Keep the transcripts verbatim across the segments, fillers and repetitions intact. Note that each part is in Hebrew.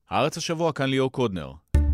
הארץ השבוע, כאן ליאור קודנר.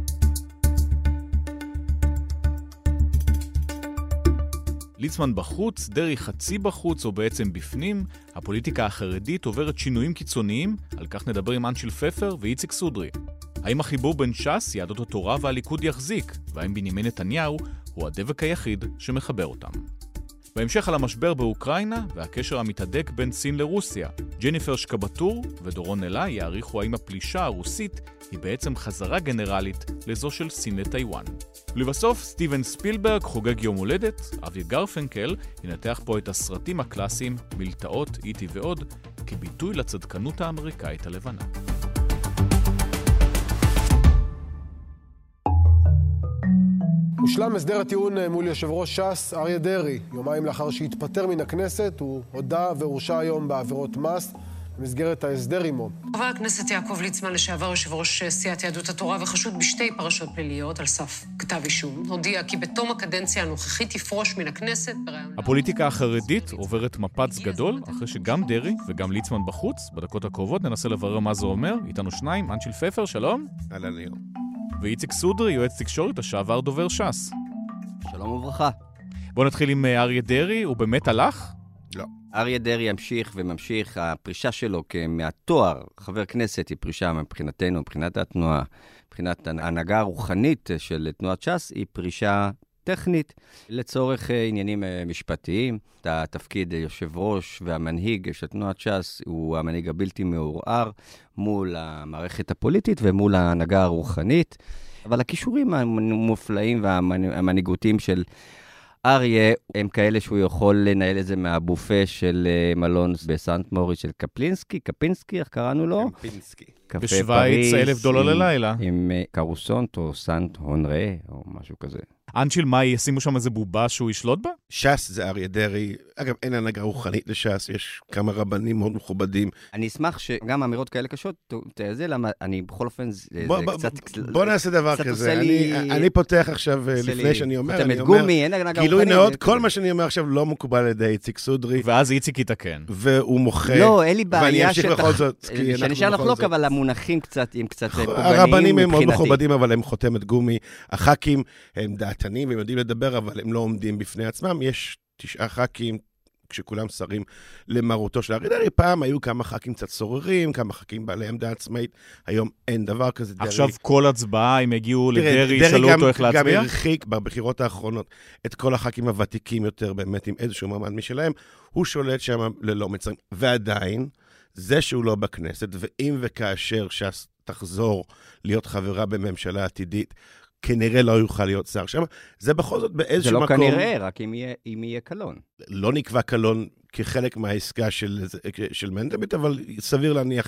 ליצמן בחוץ, דרי חצי בחוץ או בעצם בפנים, הפוליטיקה החרדית עוברת שינויים קיצוניים, על כך נדבר עם אנשיל פפר ואיציק סודרי. האם החיבור בין ש"ס, יהדות התורה והליכוד יחזיק, והאם בנימין נתניהו הוא הדבק היחיד שמחבר אותם. בהמשך על המשבר באוקראינה והקשר המתהדק בין סין לרוסיה, ג'ניפר שקבטור ודורון אלה יעריכו האם הפלישה הרוסית היא בעצם חזרה גנרלית לזו של סין לטיואן. ולבסוף, סטיבן ספילברג חוגג יום הולדת, אבי גרפנקל ינתח פה את הסרטים הקלאסיים, מלטעות, איטי ועוד, כביטוי לצדקנות האמריקאית הלבנה. הושלם הסדר הטיעון מול יושב ראש ש"ס אריה דרעי. יומיים לאחר שהתפטר מן הכנסת, הוא הודה והורשע היום בעבירות מס במסגרת ההסדר עמו. חבר הכנסת יעקב ליצמן, לשעבר יושב ראש סיעת יהדות התורה וחשוד בשתי פרשות פליליות על סף כתב אישום, הודיע כי בתום הקדנציה הנוכחית יפרוש מן הכנסת. הפוליטיקה החרדית עוברת מפץ גדול, אחרי שגם דרעי וגם ליצמן בחוץ. בדקות הקרובות ננסה לברר מה זה אומר. איתנו שניים, אנשיל פפר, שלום. אהלן ליאור. ואיציק סודרי, יועץ תקשורת, לשעבר דובר ש"ס. שלום וברכה. בואו נתחיל עם אריה דרעי, הוא באמת הלך? לא. אריה דרעי ימשיך וממשיך, הפרישה שלו מהתואר, חבר כנסת, היא פרישה מבחינתנו, מבחינת התנועה, מבחינת ההנהגה הרוחנית של תנועת ש"ס, היא פרישה טכנית לצורך עניינים משפטיים. התפקיד יושב ראש והמנהיג של תנועת ש"ס הוא המנהיג הבלתי מעורער מול המערכת הפוליטית ומול ההנהגה הרוחנית. אבל הכישורים המופלאים והמנהיגותיים של אריה הם כאלה שהוא יכול לנהל את זה מהבופה של מלון בסנט מוריס של קפלינסקי, קפינסקי, איך קראנו לו? קפינסקי. בשוויץ אלף דולר ללילה. עם קרוסונט או סנט הונרה או משהו כזה. אנשיל, מה, ישימו שם איזה בובה שהוא ישלוט בה? ש"ס זה אריה דרעי. אגב, אין הנהגה רוחנית לש"ס, יש כמה רבנים מאוד מכובדים. אני אשמח שגם אמירות כאלה קשות, תעזה למה, אני בכל אופן, זה קצת... בוא נעשה דבר כזה. אני פותח עכשיו, לפני שאני אומר, אני אומר, גילוי נאות, כל מה שאני אומר עכשיו לא מקובל על ידי איציק סודרי. ואז איציק יתקן. והוא מוחה. לא, אין לי בעיה ואני אמשיך בכל זאת. שנשאר לחלוק, אבל המונחים קצת, עם קצת פוגעניים הרבנים הם מאוד מכובדים, אבל הם חותמת גומי. הח"כים הם דעתנים והם יודעים לדבר, אבל הם לא עומדים בפני עצמם. יש תשעה ח"כים, כשכולם שרים למרותו של אריה דרעי. פעם היו כמה ח"כים קצת סוררים, כמה ח"כים בעלי עמדה עצמאית. היום אין דבר כזה. עכשיו כל הצבעה, אם הגיעו לדרעי, שאלו אותו איך להצביע? דרעי גם הרחיק בבחירות האחרונות את כל הח"כים הוותיקים יותר, באמת עם איזשהו מעמד משלהם. הוא שולט שם ללא מצרים. ועדיין, זה שהוא לא בכנסת, ואם וכאשר ש"ס תחזור להיות חברה בממשלה עתידית, כנראה לא יוכל להיות שר שם. זה בכל זאת באיזשהו מקום... זה לא כנראה, רק אם יהיה, אם יהיה קלון. לא נקבע קלון כחלק מהעסקה של, של מנדלבליט, אבל סביר להניח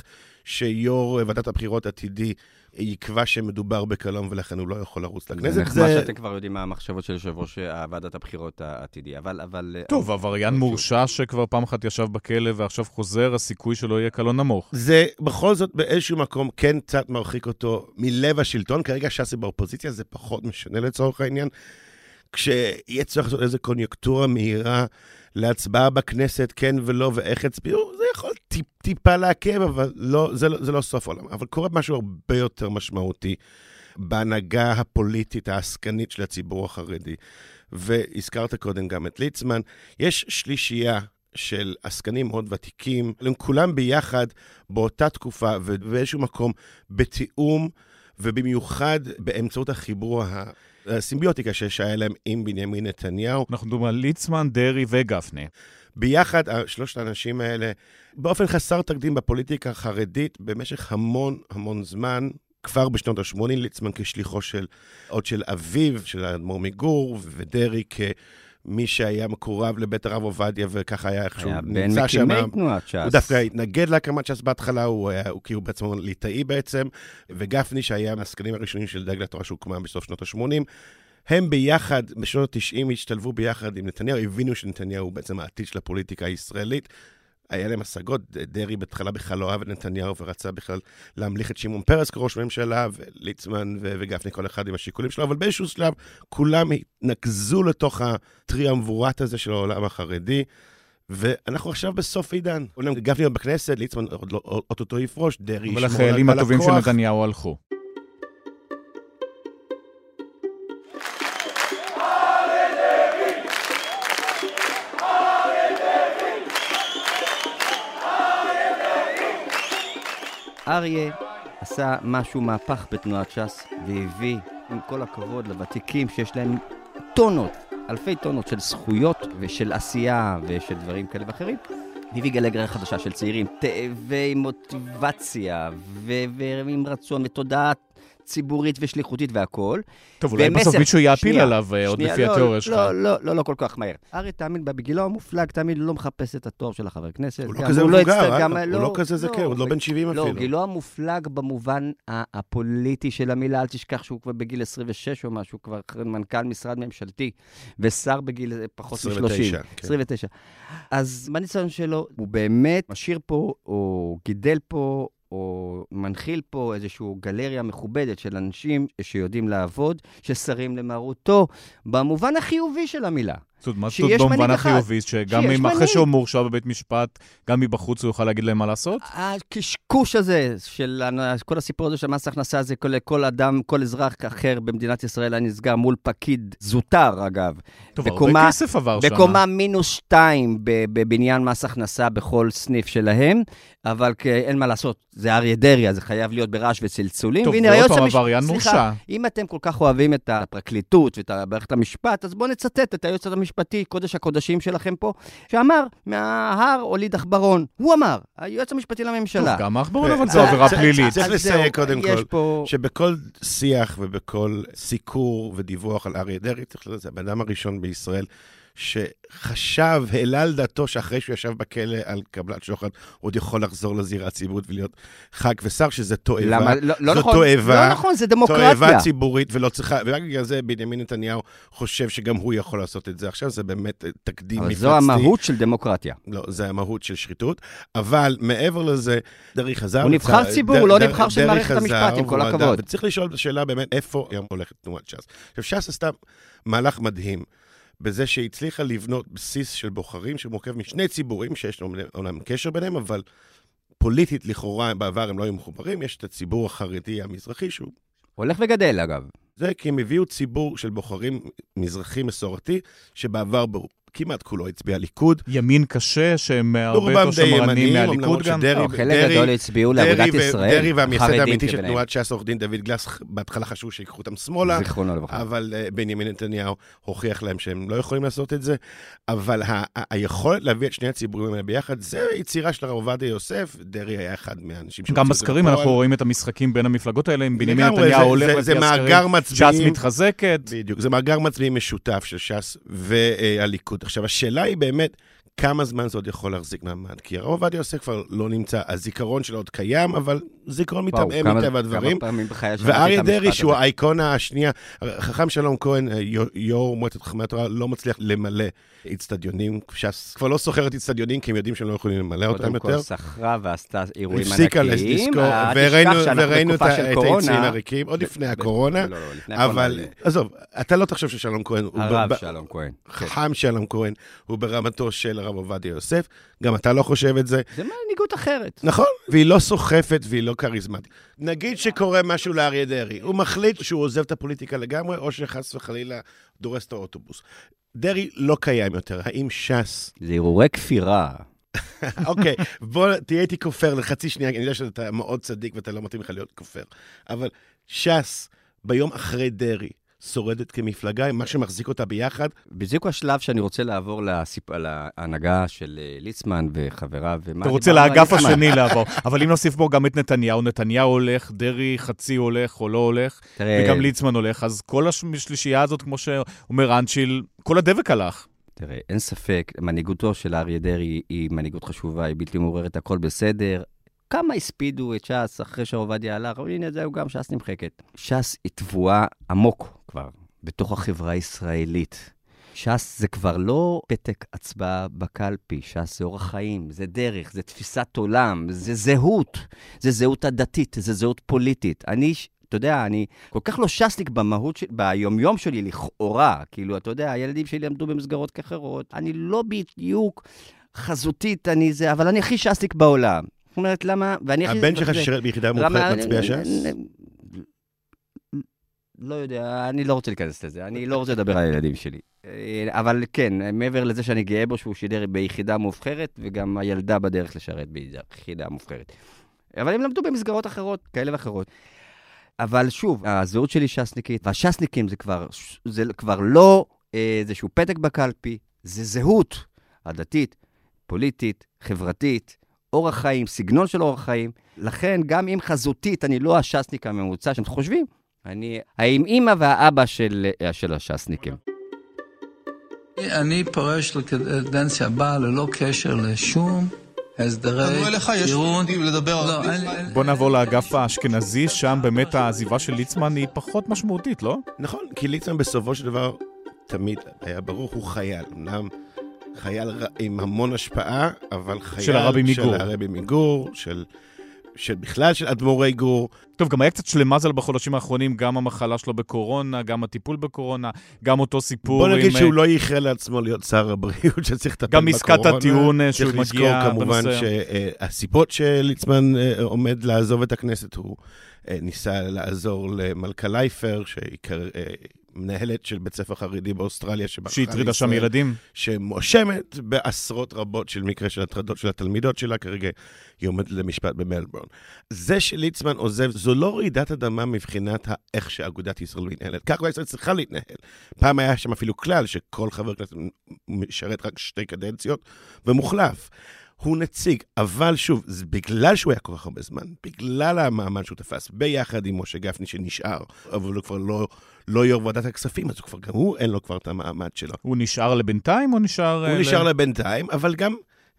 שיו"ר ועדת הבחירות עתידי יקבע שמדובר בקלון, ולכן הוא לא יכול לרוץ לכנסת. זה נחמד שאתם כבר יודעים מה המחשבות של יושב ראש ועדת הבחירות העתידי, אבל... אבל טוב, עבריין מורשע שכבר פעם אחת ישב בכלא ועכשיו חוזר, הסיכוי שלו יהיה קלון נמוך. זה בכל זאת באיזשהו מקום כן קצת מרחיק אותו מלב השלטון, כרגע ש"ס באופוזיציה, זה פחות משנה לצורך העניין. כשיהיה צריך לעשות איזו קוניוקטורה מהירה להצבעה בכנסת, כן ולא, ואיך הצביעו, זה יכול טיפ, טיפה לעכב, אבל לא, זה, זה לא סוף עולם. אבל קורה משהו הרבה יותר משמעותי בהנהגה הפוליטית, העסקנית של הציבור החרדי. והזכרת קודם גם את ליצמן. יש שלישייה של עסקנים מאוד ותיקים, הם כולם ביחד באותה תקופה, ובאיזשהו מקום בתיאום, ובמיוחד באמצעות החיבור ה... הסימביוטיקה שהיה להם עם בנימין נתניהו. אנחנו מדברים על ליצמן, דרעי וגפני. ביחד, שלושת האנשים האלה, באופן חסר תקדים בפוליטיקה החרדית, במשך המון המון זמן, כבר בשנות ה-שמונים, ליצמן כשליחו של, עוד של אביו, של האדמו"ר מגור, ודרעי כמי שהיה מקורב לבית הרב עובדיה, וככה היה איכשהו נמצא שם. היה בין מקימי תנועת ש"ס. הוא דווקא התנגד להקמת ש"ס בהתחלה, הוא, הוא כאילו בעצמו ליטאי בעצם, וגפני שהיה מהעסקנים הראשונים של דגל התורה שהוקמה בסוף שנות ה-שמונים, הם ביחד, בשנות ה-תשעים, השתלבו ביחד עם נתניהו, הבינו שנתניהו הוא בעצם העתיד של הפוליטיקה הישראלית, היה להם השגות, דרעי בהתחלה בכלל לא אוהב את נתניהו, ורצה בכלל להמליך את שמעון פרס כראש ממשלה, וליצמן וגפני כל אחד עם השיקולים שלו, אבל באיזשהו שלב כולם התנקזו לתוך הטריאמווירט הזה של העולם החרדי, ואנחנו עכשיו בסוף עידן. אומנם גפני בכנסת, ליצמן עוד לא, אותו יפרוש, דרעי אבל החיילים הטובים של נתניהו הלכו. אריה עשה משהו מהפך בתנועת ש"ס, והביא, עם כל הכבוד לוותיקים שיש להם טונות, אלפי טונות של זכויות ושל עשייה ושל דברים כאלה ואחרים, הביא גלי חדשה של צעירים, תאבי מוטיבציה ועם רצון ותודעת ציבורית ושליחותית והכל. טוב, אולי בסוף מישהו יאפיל עליו עוד לפי התיאוריה שלך. לא, לא, לא, לא כל כך מהר. אריה תאמין בגילו המופלג, תמיד לא מחפש את התואר של החבר כנסת. הוא לא כזה מבוגר, הוא לא כזה זקן, הוא לא בן שבעים אפילו. לא, גילו המופלג במובן הפוליטי של המילה, אל תשכח שהוא כבר בגיל עשרים ושש או משהו, כבר מנכ"ל משרד ממשלתי, ושר בגיל פחות מ-שלושים. עשרים ותשע. אז בניסיון שלו, הוא באמת משאיר פה, או גידל פה, או מנחיל פה איזושהי גלריה מכובדת של אנשים שיודעים לעבוד, ששרים למרותו, במובן החיובי של המילה. זאת אומרת, מה זאת במובן החיובי, שגם אם אחרי שהוא מורשע בבית משפט, גם מבחוץ הוא יוכל להגיד להם מה לעשות? הקשקוש הזה, של כל הסיפור הזה של מס הכנסה, זה כל אדם, כל אזרח אחר במדינת ישראל היה נסגר מול פקיד זוטר, אגב. טוב, הרבה כסף עבר שם. בקומה מינוס שתיים בבניין מס הכנסה בכל סניף שלהם, אבל אין מה לעשות, זה אריה דרעי, זה חייב להיות ברעש וצלצולים. טוב, זה עוד פעם עבריין מורשע. אם אתם כל כך אוהבים את הפרקליטות ואת מערכת המשפט, אז בואו נצטט את היועץ המשפטי, קודש הקודשים שלכם פה, שאמר, מההר הוליד עכברון. הוא אמר, היועץ המשפטי לממשלה. טוב, גם עכברון, אבל זו עבירה פלילית. צריך לסייג קודם כל, שבכל שיח ובכל סיקור ודיווח על אריה דרעי, צריך לזה, הבן אדם הראשון בישראל, שחשב, העלה על דעתו שאחרי שהוא ישב בכלא על קבלת שוחד, עוד יכול לחזור לזירה הציבורית ולהיות חג ושר, שזה תועבה. למה? לא, לא זו נכון. תועבה, לא נכון, זה דמוקרטיה. תועבה ציבורית, ולא צריכה, ורק בגלל זה בנימין נתניהו חושב שגם הוא יכול לעשות את זה. עכשיו זה באמת תקדים מפלצתי. אבל זו המהות של דמוקרטיה. לא, זה המהות של שחיתות, אבל מעבר לזה, דרעי חזר. הוא נבחר ציבור, הוא לא נבחר של מערכת המשפט, עם כל הכבוד. וצריך לשאול בשאלה באמת איפה היום הולכת תנועת ש"ס. עכשיו, ש"ס עשתה מהלך מדהים. בזה שהצליחה לבנות בסיס של בוחרים שמורכב משני ציבורים, שיש להם קשר ביניהם, אבל פוליטית לכאורה בעבר הם לא היו מחוברים, יש את הציבור החרדי המזרחי שהוא... הולך וגדל אגב. זה כי הם הביאו ציבור של בוחרים מזרחי מסורתי, שבעבר כמעט כולו הצביע ליכוד. ימין קשה, שהם הרבה יותר שמרנים מהליכוד גם. חלק גדול הצביעו לאגודת ישראל. דרעי והמייסד האמיתי של תנועת ש"ס, עורך דין דוד גלס, בהתחלה חשבו שיקחו אותם שמאלה, אבל בנימין נתניהו הוכיח להם שהם לא יכולים לעשות את זה, אבל היכולת להביא את שני הציבורים האלה ביחד, זה יצירה של הרב עובדיה יוסף, דרעי היה אחד מהאנשים. גם בסקרים אנחנו רואים את המשחקים בין המפלגות האלה, עם בנימין נתניהו הולך לפי הסקרים, ש"ס מתחזקת. בדיוק, זה מאגר מצביעים משותף של ש"ס והליכוד. עכשיו, השאלה היא באמת, כמה זמן זה עוד יכול להחזיק מעמד? כי הרב עובדיה יוסף כבר לא נמצא, הזיכרון שלו עוד קיים, אבל זיכרון מתאם מטבע הדברים. ואריה דרעי, שהוא האיקונה השנייה, חכם שלום כהן, יו"ר מועצת חכמי התורה, לא מצליח למלא אצטדיונים, ש"ס כבר לא סוחרת אצטדיונים, כי הם יודעים שהם לא יכולים למלא אותם יותר. קודם כל שכרה ועשתה אירועים ענקיים, וראינו את היציעים הריקים, עוד לפני הקורונה, אבל עזוב, אתה לא תחשוב ששלום כהן, הרב שלום כהן, חכם שלום כהן, הוא ברמתו של הרב עובדיה יוסף, גם אתה לא חושב את זה. זה מנהיגות אחרת. נכון, והיא לא סוחפת והיא לא קריזמטית. נגיד שקורה משהו לאריה דרעי, הוא מחליט שהוא עוזב את הפוליטיקה לגמרי, או שחס וחלילה דורס את האוטובוס. דרעי לא קיים יותר, האם ש"ס... זה הרהורי כפירה. אוקיי, בוא תהיה איתי כופר לחצי שנייה, אני יודע שאתה מאוד צדיק ואתה לא מתאים לך להיות כופר, אבל ש"ס ביום אחרי דרעי, שורדת כמפלגה, מה שמחזיק אותה ביחד. בדיוק השלב שאני רוצה לעבור להנהגה של ליצמן וחבריו. אתה רוצה לאגף השני לעבור. אבל אם נוסיף בו גם את נתניהו, נתניהו הולך, דרעי חצי הולך או לא הולך, וגם ליצמן הולך, אז כל השלישייה הזאת, כמו שאומר אנשיל, כל הדבק הלך. תראה, אין ספק, מנהיגותו של אריה דרעי היא מנהיגות חשובה, היא בלתי מעוררת, הכל בסדר. כמה הספידו את ש"ס אחרי שעובדיה הלך, אבל הנה זהו גם ש"ס נמחקת. ש"ס היא תבואה עמוק כבר, בתוך החברה הישראלית. ש"ס זה כבר לא פתק הצבעה בקלפי, ש"ס זה אורח חיים, זה דרך, זה תפיסת עולם, זה זהות, זה זהות הדתית, זה זהות פוליטית. אני, אתה יודע, אני כל כך לא ש"סניק במהות, ביומיום שלי לכאורה, כאילו, אתה יודע, הילדים שלי למדו במסגרות כאחרות, אני לא בדיוק... חזותית אני זה, אבל אני הכי ש"סניק בעולם. זאת אומרת, למה... הבן שלך ששירת ביחידה מובחרת מצביע ש"ס? לא יודע, אני לא רוצה להיכנס לזה, אני לא רוצה לדבר על הילדים שלי. אבל כן, מעבר לזה שאני גאה בו שהוא שידר ביחידה מובחרת, וגם הילדה בדרך לשרת ביחידה מובחרת. אבל הם למדו במסגרות אחרות, כאלה ואחרות. אבל שוב, הזהות שלי ש"סניקית, והש"סניקים זה כבר, זה כבר לא איזשהו פתק בקלפי, זה זהות הדתית, פוליטית, חברתית, אורח חיים, סגנון של אורח חיים. לכן, גם אם חזותית, אני לא הש"סניק הממוצע שאתם חושבים, אני האמא והאבא של, של הש"סניקים. אני פורש לקדנציה הבאה ללא קשר לשום הסדרי תנו אליך, יש לי לדבר על ליצמן. בוא נעבור לאגף האשכנזי, שם באמת העזיבה של ליצמן היא פחות משמעותית, לא? נכון, כי ליצמן בסופו של דבר תמיד היה ברור, הוא חייל. אמנם חייל עם המון השפעה, אבל חייל של הרבי מגור. של הרבי מגור, של... של בכלל של אדמו"רי גור. טוב, גם היה קצת שלמזל בחודשים האחרונים, גם המחלה שלו בקורונה, גם הטיפול בקורונה, גם אותו סיפור בוא נגיד עם... שהוא לא ייחל לעצמו להיות שר הבריאות, שצריך לטפל בקורונה. גם עסקת הטיעון שהוא מגיע צריך לזכור כמובן שהסיבות שליצמן עומד לעזוב את הכנסת, הוא ניסה לעזור למלכה לייפר, שהיא מנהלת של בית ספר חרדי באוסטרליה, שהטרידה שם ילדים. שמואשמת בעשרות רבות של מקרה של הטרדות של התלמידות שלה, כרגע היא עומדת למשפט במלבורן. זה שליצמן עוזב, זו לא רעידת אדמה מבחינת איך שאגודת ישראל מתנהלת. כך ישראל צריכה להתנהל. פעם היה שם אפילו כלל שכל חבר כנסת משרת רק שתי קדנציות ומוחלף. הוא נציג, אבל שוב, בגלל שהוא היה כל כך הרבה זמן, בגלל המעמד שהוא תפס, ביחד עם משה גפני שנשאר, אבל הוא כבר לא, לא יו"ר ועדת הכספים, אז הוא כבר, גם הוא אין לו כבר את המעמד שלו. הוא נשאר לבינתיים או נשאר... הוא ל... נשאר לבינתיים, אבל גם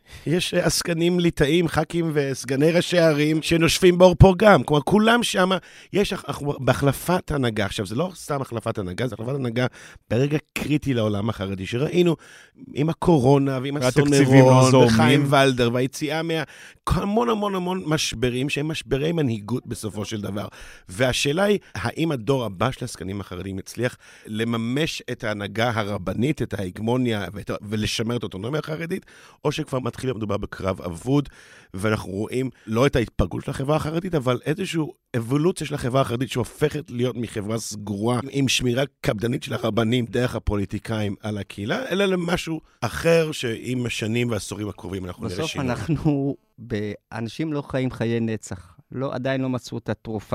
יש עסקנים ליטאים, ח"כים וסגני ראשי ערים שנושפים באור פה גם. כלומר, כולם שם, יש בהחלפת הנהגה. עכשיו, זה לא סתם החלפת הנהגה, זה החלפת הנהגה ברגע קריטי לעולם החרדי, שראינו עם הקורונה ועם אסון מירון, וחיים ולדר, והיציאה מה... המון המון המון משברים, שהם משברי מנהיגות בסופו של דבר. והשאלה היא, האם הדור הבא של העסקנים החרדים הצליח לממש את ההנהגה הרבנית, את ההגמוניה, ולשמר את האוטונומיה החרדית, או שכבר מתחיל מדובר בקרב אבוד, ואנחנו רואים לא את ההתפלגות של החברה החרדית, אבל איזושהי אבולוציה של החברה החרדית שהופכת להיות מחברה סגורה, עם שמירה קפדנית של הרבנים דרך הפוליטיקאים על הקהילה, אלא למשהו אחר שעם השנים והעשורים הקרובים אנחנו נראה שינוי. בסוף אנחנו, אנשים לא חיים חיי נצח, לא, עדיין לא מצאו את התרופה.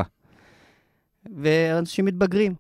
ואנשים מתבגרים,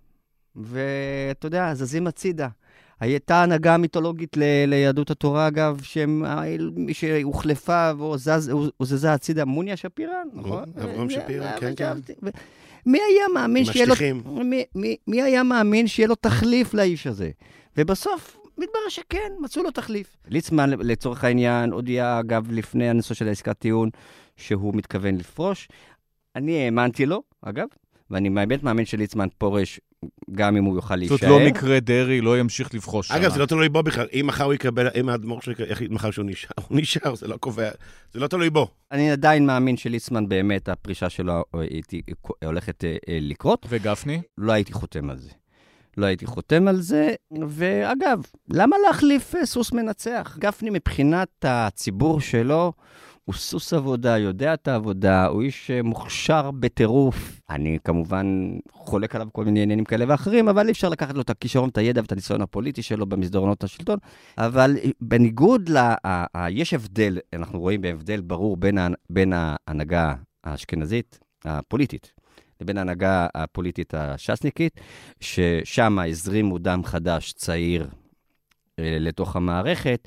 ואתה יודע, זזים הצידה. הייתה הנהגה מיתולוגית ל- ליהדות התורה, אגב, שמי שהוחלפה והוזזה הצידה, מוניה שפירא, נכון? אברהם שפירא, כן, כן. מי היה מאמין שיהיה לו... מי, מי היה מאמין שיהיה לו תחליף לאיש הזה? ובסוף מתברר שכן, מצאו לו תחליף. ליצמן, לצורך העניין, הודיע, אגב, לפני הנושא של העסקת טיעון, שהוא מתכוון לפרוש. אני האמנתי לו, אגב, ואני באמת מאמין שליצמן פורש, גם אם הוא יוכל להישאר. זאת לא מקרה דרי, לא ימשיך לבחוש שם. אגב, זה לא תלוי בו בכלל. אם מחר הוא יקבל, אם האדמו"ר שלו יחליט מחר שהוא נשאר, הוא נשאר, זה לא קובע, זה לא תלוי בו. אני עדיין מאמין שליצמן באמת, הפרישה שלו הולכת לקרות. וגפני? לא הייתי חותם על זה. לא הייתי חותם על זה, ואגב, למה להחליף סוס מנצח? גפני מבחינת הציבור שלו, הוא סוס עבודה, יודע את העבודה, הוא איש מוכשר בטירוף. אני כמובן חולק עליו כל מיני עניינים כאלה ואחרים, אבל אי אפשר לקחת לו את הכישרון, את הידע ואת הניסיון הפוליטי שלו במסדרונות השלטון. אבל בניגוד ל... יש הבדל, אנחנו רואים בהבדל ברור בין, בין ההנהגה האשכנזית, הפוליטית, לבין ההנהגה הפוליטית הש"סניקית, ששם הזרימו דם חדש, צעיר, לתוך המערכת,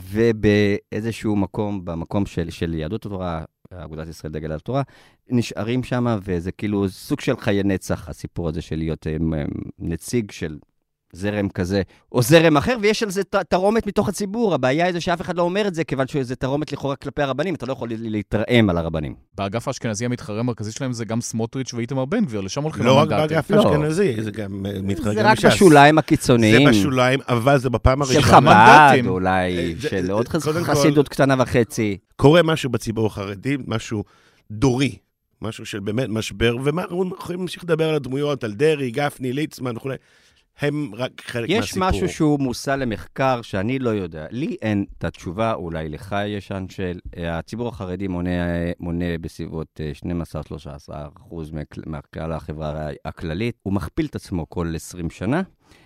ובאיזשהו מקום, במקום של, של יהדות התורה, אגודת ישראל דגל התורה, נשארים שם, וזה כאילו סוג של חיי נצח, הסיפור הזה של להיות נציג של זרם כזה, או זרם אחר, ויש על זה תרומת מתוך הציבור. הבעיה היא זה שאף אחד לא אומר את זה, כיוון שזה תרומת לכאורה כלפי הרבנים, אתה לא יכול להתרעם על הרבנים. באגף האשכנזי המתחרה המרכזי שלהם זה גם סמוטריץ' ואיתמר בן גביר, לשם הולכים לא רק באגף האשכנזי, זה גם מתחרה גם מש"ס. זה רק בשוליים הקיצוניים. זה בשוליים, אבל זה בפעם הראשונה. של חב"ד, אולי, של עוד חסידות קטנה וחצי. קורה משהו בציבור החרדי, משהו דורי, משהו של באמת משבר, ומה, אנחנו יכולים להמשיך לדבר על הדמויות, על דרי, גפני, ליצמן וכו'. הם רק חלק יש מהסיפור. יש משהו שהוא מושא למחקר שאני לא יודע. לי אין את התשובה, אולי לך יש אנשל. הציבור החרדי מונה, מונה בסביבות שנים עשר עד שלושה עשר אחוז מהכלל החברה הכללית. הוא מכפיל את עצמו כל עשרים שנה.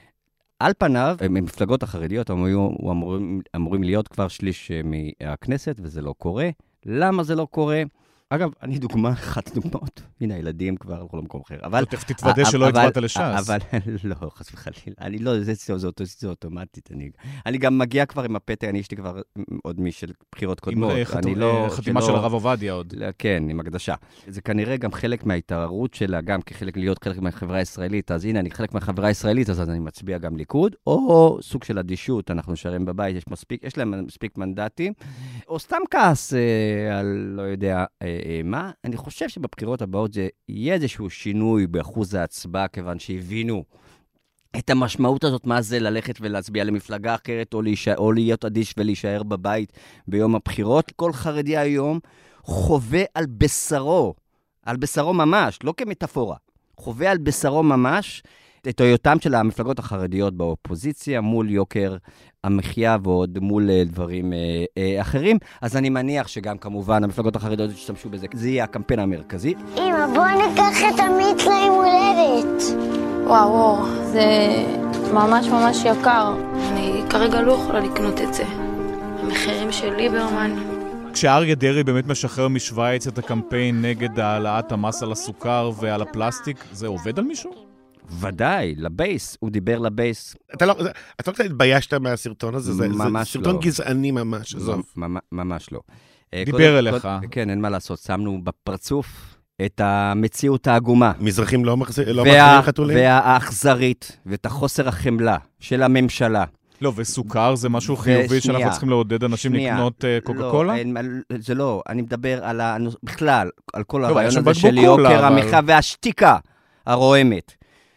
על פניו, המפלגות החרדיות אמורים, אמורים, אמורים להיות כבר שליש מהכנסת, וזה לא קורה. למה זה לא קורה? אגב, אני דוגמה, אחת דוגמאות. הנה, הילדים כבר הלכו למקום אחר. אבל... תכף תתוודא שלא הצבעת לש"ס. אבל, לא, חס וחלילה. אני לא, זה, זה, זה, זה אוטומטית. אני, אני גם מגיע כבר עם הפתק, אני יש לי כבר עוד מי של בחירות קודמות. עם חתום, לא, חתימה של הרב עובדיה עוד. כן, עם הקדשה. זה כנראה גם חלק מההתעררות שלה, גם כחלק להיות חלק מהחברה הישראלית. אז הנה, אני חלק מהחברה הישראלית, אז אני מצביע גם ליכוד, או סוג של אדישות, אנחנו שרים בבית, יש מספיק, יש להם מספיק מנדטים, או סתם כעס אה, על, לא יודע, אה, מה? אני חושב שבבחירות הבאות זה יהיה איזשהו שינוי באחוז ההצבעה, כיוון שהבינו את המשמעות הזאת, מה זה ללכת ולהצביע למפלגה אחרת, או, להישאר, או להיות אדיש ולהישאר בבית ביום הבחירות. כל חרדי היום חווה על בשרו, על בשרו ממש, לא כמטאפורה, חווה על בשרו ממש את היותם של המפלגות החרדיות באופוזיציה, מול יוקר המחיה ועוד מול דברים אה, אה, אחרים. אז אני מניח שגם כמובן המפלגות החרדיות ישתמשו בזה. זה יהיה הקמפיין המרכזי. אמא, בוא ניקח את המיץ ליום הולדת. וואו, וואו, זה ממש ממש יקר. אני כרגע לא יכולה לקנות את זה. המחירים של ליברמן. כשאריה דרעי באמת משחרר משוויץ את הקמפיין נגד העלאת המס על הסוכר ועל הפלסטיק, זה עובד על מישהו? ודאי, לבייס, הוא דיבר לבייס. אתה לא, אתה לא קצת התביישת מהסרטון הזה? זה, ממש זה סרטון לא. גזעני ממש. ממש לא. דיבר אליך. כן, אין מה לעשות, שמנו בפרצוף את המציאות העגומה. מזרחים לא מחזירים חתולים? והאכזרית, ואת החוסר החמלה של הממשלה. לא, וסוכר זה משהו חיובי שאנחנו צריכים לעודד אנשים לקנות קוקה קולה? זה לא, אני מדבר על בכלל, על כל הרעיון הזה של יוקר המחיה והשתיקה הרועמת.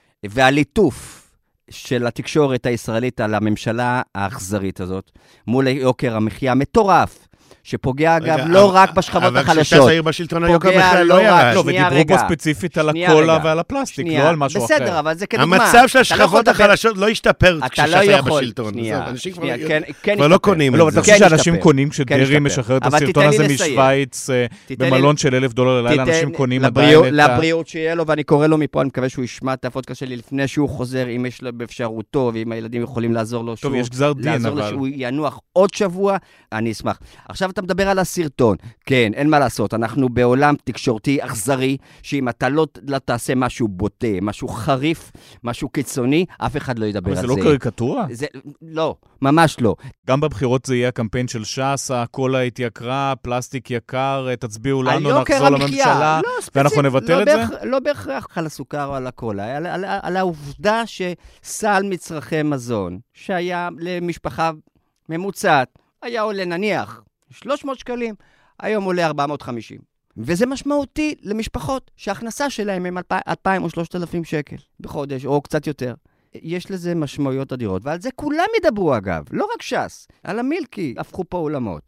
והליטוף של התקשורת הישראלית על הממשלה האכזרית הזאת, מול יוקר המחיה מטורף, שפוגע אגב לא רק בשכבות החלשות. אבל כשש"ס היו בשלטון היוקר המחיה לא ירד. לא, ודיברו פה ספציפית על הקולה ועל הפלסטיק, לא על משהו אחר. בסדר, אבל זה כדוגמה. המצב של השכבות החלשות לא השתפר כשש"ס היה בשלטון. אנשים כבר לא קונים את זה. לא, אתה חושב שאנשים קונים כשדרעי משחרר את הסרטון הזה משוויץ במלון של אלף דולר ללילה, אנשים קונים עדיין את ה... לבריאות שיהיה לו, ואני קורא לו מפה, אני מקווה שהוא ישמע את הפודקאסט שלי לפני שהוא חוזר, אם יש לו באפשרותו, ואם הילדים יכולים לעזור לו טוב, יש גזר דין, אבל... שהוא ינוח עוד שבוע, אני אשמח. עכשיו אתה מדבר על הסרטון. כן, אין מה לעשות. אנחנו בעולם תקשורתי אכזרי, שאם אתה לא, לא תעשה משהו בוטה, משהו חריף, משהו קיצוני, אף אחד לא ידבר על זה. אבל זה לא קריקטורה? זה, לא, ממש לא. גם בבחירות זה יהיה הקמפיין של ש"ס, הקולה התייקרה, פלסטיק יקר, תצביעו לנו, נחזור לממשלה, לא, ואנחנו נבטל לא את בהכ... זה? לא בהכרח על הסוכר או על הקולה, על, על, על העובדה שסל מצרכי מזון, שהיה למשפחה ממוצעת, היה עולה נניח שלוש מאות שקלים, היום עולה ארבע מאות וחמישים. וזה משמעותי למשפחות שההכנסה שלהם הם אלפיים או שלושת אלפים שקל בחודש, או קצת יותר. יש לזה משמעויות אדירות, ועל זה כולם ידברו אגב, לא רק ש"ס, על המילקי, הפכו פה עולמות.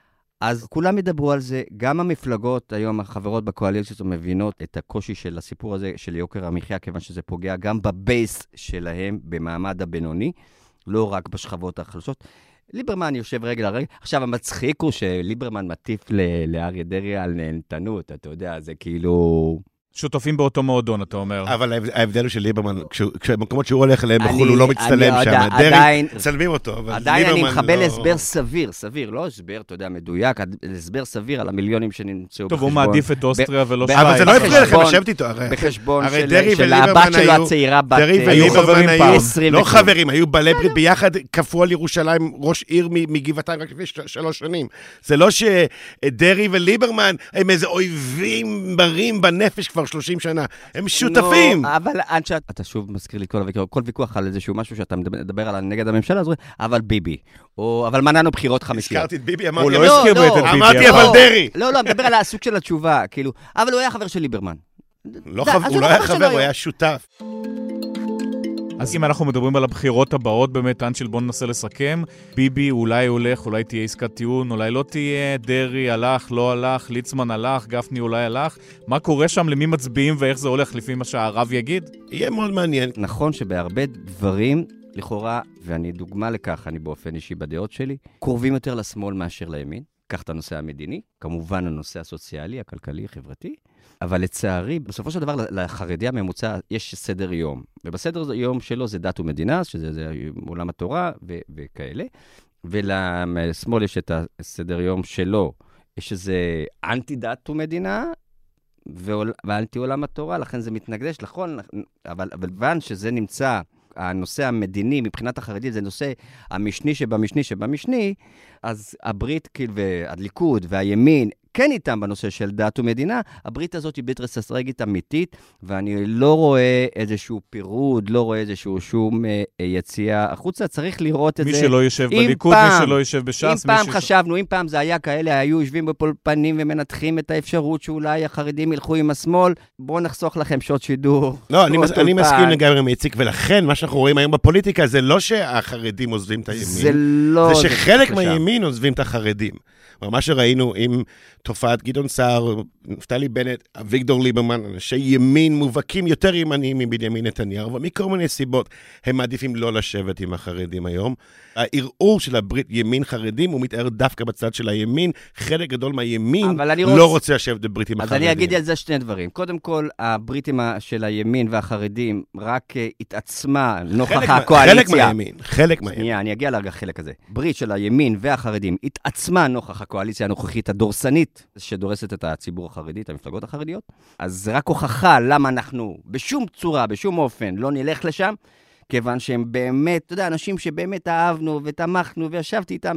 אז כולם ידברו על זה, גם המפלגות היום, החברות בקואליציות, מבינות את הקושי של הסיפור הזה, של יוקר המחיה, כיוון שזה פוגע גם בבייס שלהם, במעמד הבינוני, לא רק בשכבות החלשות. ליברמן יושב רגל על רגל. עכשיו, המצחיק הוא שליברמן מטיף לאריה דרעי על נהנתנות, אתה יודע, זה כאילו... שותפים באותו מועדון, אתה אומר. אבל ההבדל הוא של ליברמן, כשבמקומות שהוא הולך אליהם בחול, הוא לא מצטלם שם. דרעי, מצלמים אותו, אבל עדיין אני מחבל הסבר סביר, סביר, לא הסבר, אתה יודע, מדויק, הסבר סביר על המיליונים שנמצאו בחשבון. טוב, הוא מעדיף את אוסטריה ולא שוויץ. אבל זה לא הפריע לכם, לשבת איתו. בחשבון של הבת שלו הצעירה, בת... היו חברים פעם. לא חברים, היו בעלי ברית ביחד, כפו על ירושלים ראש עיר מגבעתיים רק לפני שלוש שנים. זה לא שדרעי וליברמן הם איזה אויבים מרים בנפש כבר שלושים שנה. הם שותפים. אבל אתה שוב מזכיר לי כל ויכוח על איזשהו משהו שאתה מדבר על נגד הממשלה, אבל ביבי. אבל מנענו בחירות חמישיות. הזכרתי את ביבי, אמרתי, הוא לא הזכיר בית את ביבי. אמרתי, אבל דרעי. לא, לא, מדבר על הסוג של התשובה, כאילו, אבל הוא היה חבר של ליברמן. הוא לא היה חבר, הוא היה שותף. אז אם אנחנו מדברים על הבחירות הבאות באמת, אנשל, בוא ננסה לסכם. ביבי אולי הולך, אולי תהיה עסקת טיעון, אולי לא תהיה, דרי הלך, לא הלך, ליצמן הלך, גפני אולי הלך. מה קורה שם, למי מצביעים ואיך זה הולך לפי מה שהרב יגיד? יהיה מאוד מעניין. נכון שבהרבה דברים, לכאורה, ואני דוגמה לכך, אני באופן אישי בדעות שלי, קרובים יותר לשמאל מאשר לימין. קח את הנושא המדיני, כמובן הנושא הסוציאלי, הכלכלי, החברתי, אבל לצערי, בסופו של דבר, לחרדי הממוצע יש סדר יום, ובסדר יום שלו זה דת ומדינה, שזה זה עולם התורה ו- וכאלה, ולשמאל יש את הסדר יום שלו, יש איזה אנטי דת ומדינה, ואנטי עולם התורה, לכן זה מתנגדש, נכון, אבל בלבן שזה נמצא, הנושא המדיני מבחינת החרדית זה נושא המשני שבמשני שבמשני, אז הברית והליכוד והימין כן איתם בנושא של דת ומדינה, הברית הזאת היא ברית אסטרטגית אמיתית, ואני לא רואה איזשהו פירוד, לא רואה איזשהו שום אה, יציאה החוצה, צריך לראות את מי זה. מי שלא יושב בליכוד, פעם, מי שלא יושב בש"ס. אם פעם ש... חשבנו, אם פעם זה היה כאלה, היו יושבים בפולפנים ומנתחים את האפשרות שאולי החרדים ילכו עם השמאל, בואו נחסוך לכם שעות שידור. לא, אני, מס, אני מסכים לגמרי עם איציק, ולכן מה שאנחנו רואים היום בפוליטיקה זה לא שהחרדים עוזבים את הימין, זה לא... זה שחלק זה מהימין עוזבים את החרדים. מה שראינו עם תופעת גדעון סער, נפתלי בנט, אביגדור ליברמן, אנשי ימין מובהקים יותר ימניים מבנימין נתניהו, ומכל מיני סיבות הם מעדיפים לא לשבת עם החרדים היום. הערעור של הברית ימין חרדים הוא מתאר דווקא בצד של הימין, חלק גדול מהימין לא רוצ... רוצה לשבת בברית עם החרדים. אז אני אגיד על זה שני דברים. קודם כל, הברית של הימין והחרדים רק התעצמה נוכח הקואליציה. חלק מהימין, חלק מהימין. שנייה, אני אגיע לחלק הזה. ברית של הימין והחרדים התעצמה נוכח הקואליציה הנוכחית הדורסנית, שדורסת את הציבור החרדי, את המפלגות החרדיות. אז זה רק הוכחה למה אנחנו בשום צורה, בשום אופן, לא נלך לשם, כיוון שהם באמת, אתה יודע, אנשים שבאמת אהבנו ותמכנו וישבתי איתם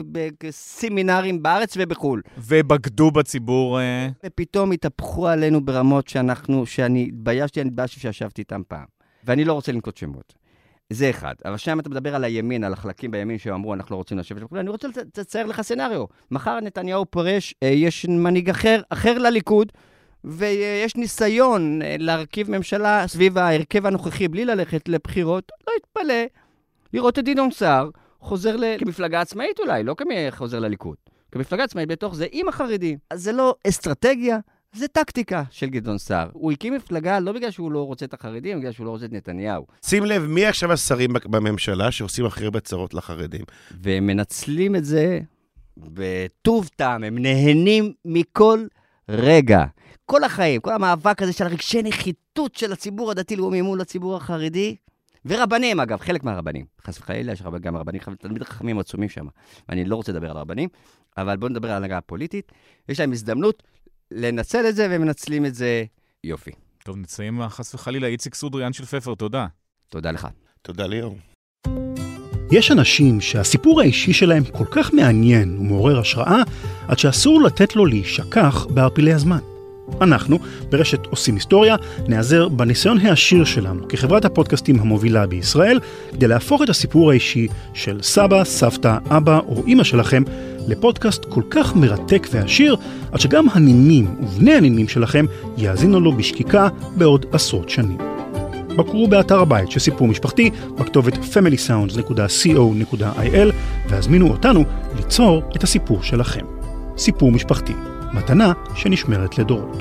בסמינרים בארץ ובחול. ובגדו בציבור. ופתאום התהפכו עלינו ברמות שאנחנו, שאני התביישתי, אני התביישתי שישבתי איתם פעם. ואני לא רוצה לנקוט שמות. זה אחד. אבל שם אתה מדבר על הימין, על החלקים בימין שאמרו, אנחנו לא רוצים לשבת. אני רוצה לצייר לך סנריו. מחר נתניהו פורש, יש מנהיג אחר, אחר לליכוד, ויש ניסיון להרכיב ממשלה סביב ההרכב הנוכחי, בלי ללכת לבחירות, לא יתפלא לראות את גדעון סער, חוזר כמפלגה עצמאית אולי, לא כחוזר לליכוד. כמפלגה עצמאית בתוך זה, עם החרדים. אז זה לא אסטרטגיה, זה טקטיקה של גדעון סער. הוא הקים מפלגה לא בגלל שהוא לא רוצה את החרדים, בגלל שהוא לא רוצה את נתניהו. שים לב, מי עכשיו השרים בממשלה שעושים הכי בצרות לחרדים? והם מנצלים את זה בטוב טעם, הם נהנים מכל רגע. כל החיים, כל המאבק הזה של הרגשי נחיתות של הציבור הדתי-לאומי מול הציבור החרדי, ורבנים אגב, חלק מהרבנים. חס וחלילה, יש גם הרבנים, תלמיד חכמים עצומים שם, ואני לא רוצה לדבר על הרבנים, אבל בואו נדבר על הנהגה הפוליטית. יש להם הזדמנות לנצל את זה, והם מנצלים את זה יופי. טוב, נצאים חס וחלילה. איציק סודרי, אנשל פפר, תודה. תודה לך. תודה ליאור. יש אנשים שהסיפור האישי שלהם כל כך מעניין ומעורר השראה, עד שאסור לתת לו להישכח בערפילי הזמן. אנחנו, ברשת עושים היסטוריה, נעזר בניסיון העשיר שלנו כחברת הפודקאסטים המובילה בישראל, כדי להפוך את הסיפור האישי של סבא, סבתא, אבא או אמא שלכם לפודקאסט כל כך מרתק ועשיר, עד שגם הנינים ובני הנינים שלכם יאזינו לו בשקיקה בעוד עשרות שנים. בקרו באתר הבית של סיפור משפחתי, בכתובת פמילי סאונדס נקודה קו נקודה איי אל, והזמינו אותנו ליצור את הסיפור שלכם. סיפור משפחתי, מתנה שנשמרת לדורות.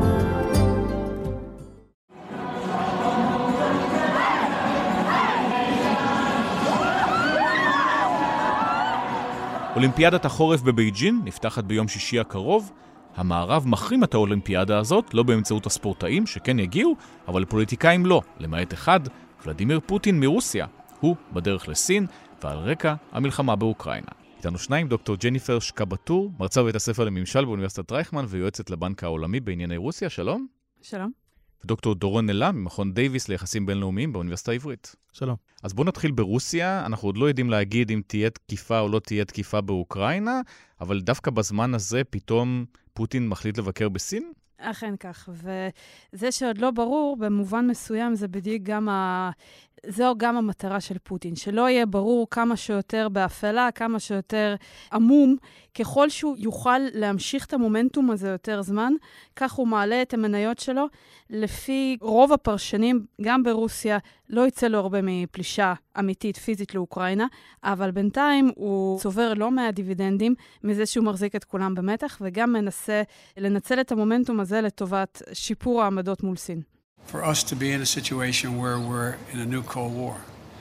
אולימפיאדת החורף בבייג'ין נפתחת ביום שישי הקרוב. המערב מחרים את האולימפיאדה הזאת, לא באמצעות הספורטאים שכן יגיעו, אבל לפוליטיקאים לא, למעט אחד, ולדימיר פוטין מרוסיה. הוא בדרך לסין, ועל רקע המלחמה באוקראינה. איתנו שניים, דוקטור ג'ניפר שקבטור, מרצה בבית הספר לממשל באוניברסיטת רייכמן ויועצת לבנק העולמי בענייני רוסיה. שלום. שלום. ודוקטור דורון נלה ממכון דייוויס ליחסים בינלאומיים באוניברסיטה העברית. שלום. אז בואו נתחיל ברוסיה. אנחנו עוד לא יודעים להגיד אם תהיה תקיפה או לא תהיה תקיפה באוקראינה, אבל דווקא בזמן הזה פתאום פוטין מחליט לבקר בסין? אכן כך, וזה שעוד לא ברור, במובן מסוים זה בדיוק גם זו גם המטרה של פוטין, שלא יהיה ברור כמה שיותר באפלה, כמה שיותר עמום, ככל שהוא יוכל להמשיך את המומנטום הזה יותר זמן, כך הוא מעלה את המניות שלו. לפי רוב הפרשנים, גם ברוסיה, לא יצא לו הרבה מפלישה אמיתית, פיזית לאוקראינה, אבל בינתיים הוא צובר לא מהדיבידנדים, מזה שהוא מחזיק את כולם במתח, וגם מנסה לנצל את המומנטום הזה לטובת שיפור העמדות מול סין. For us to be in a situation where we're in a new Cold War.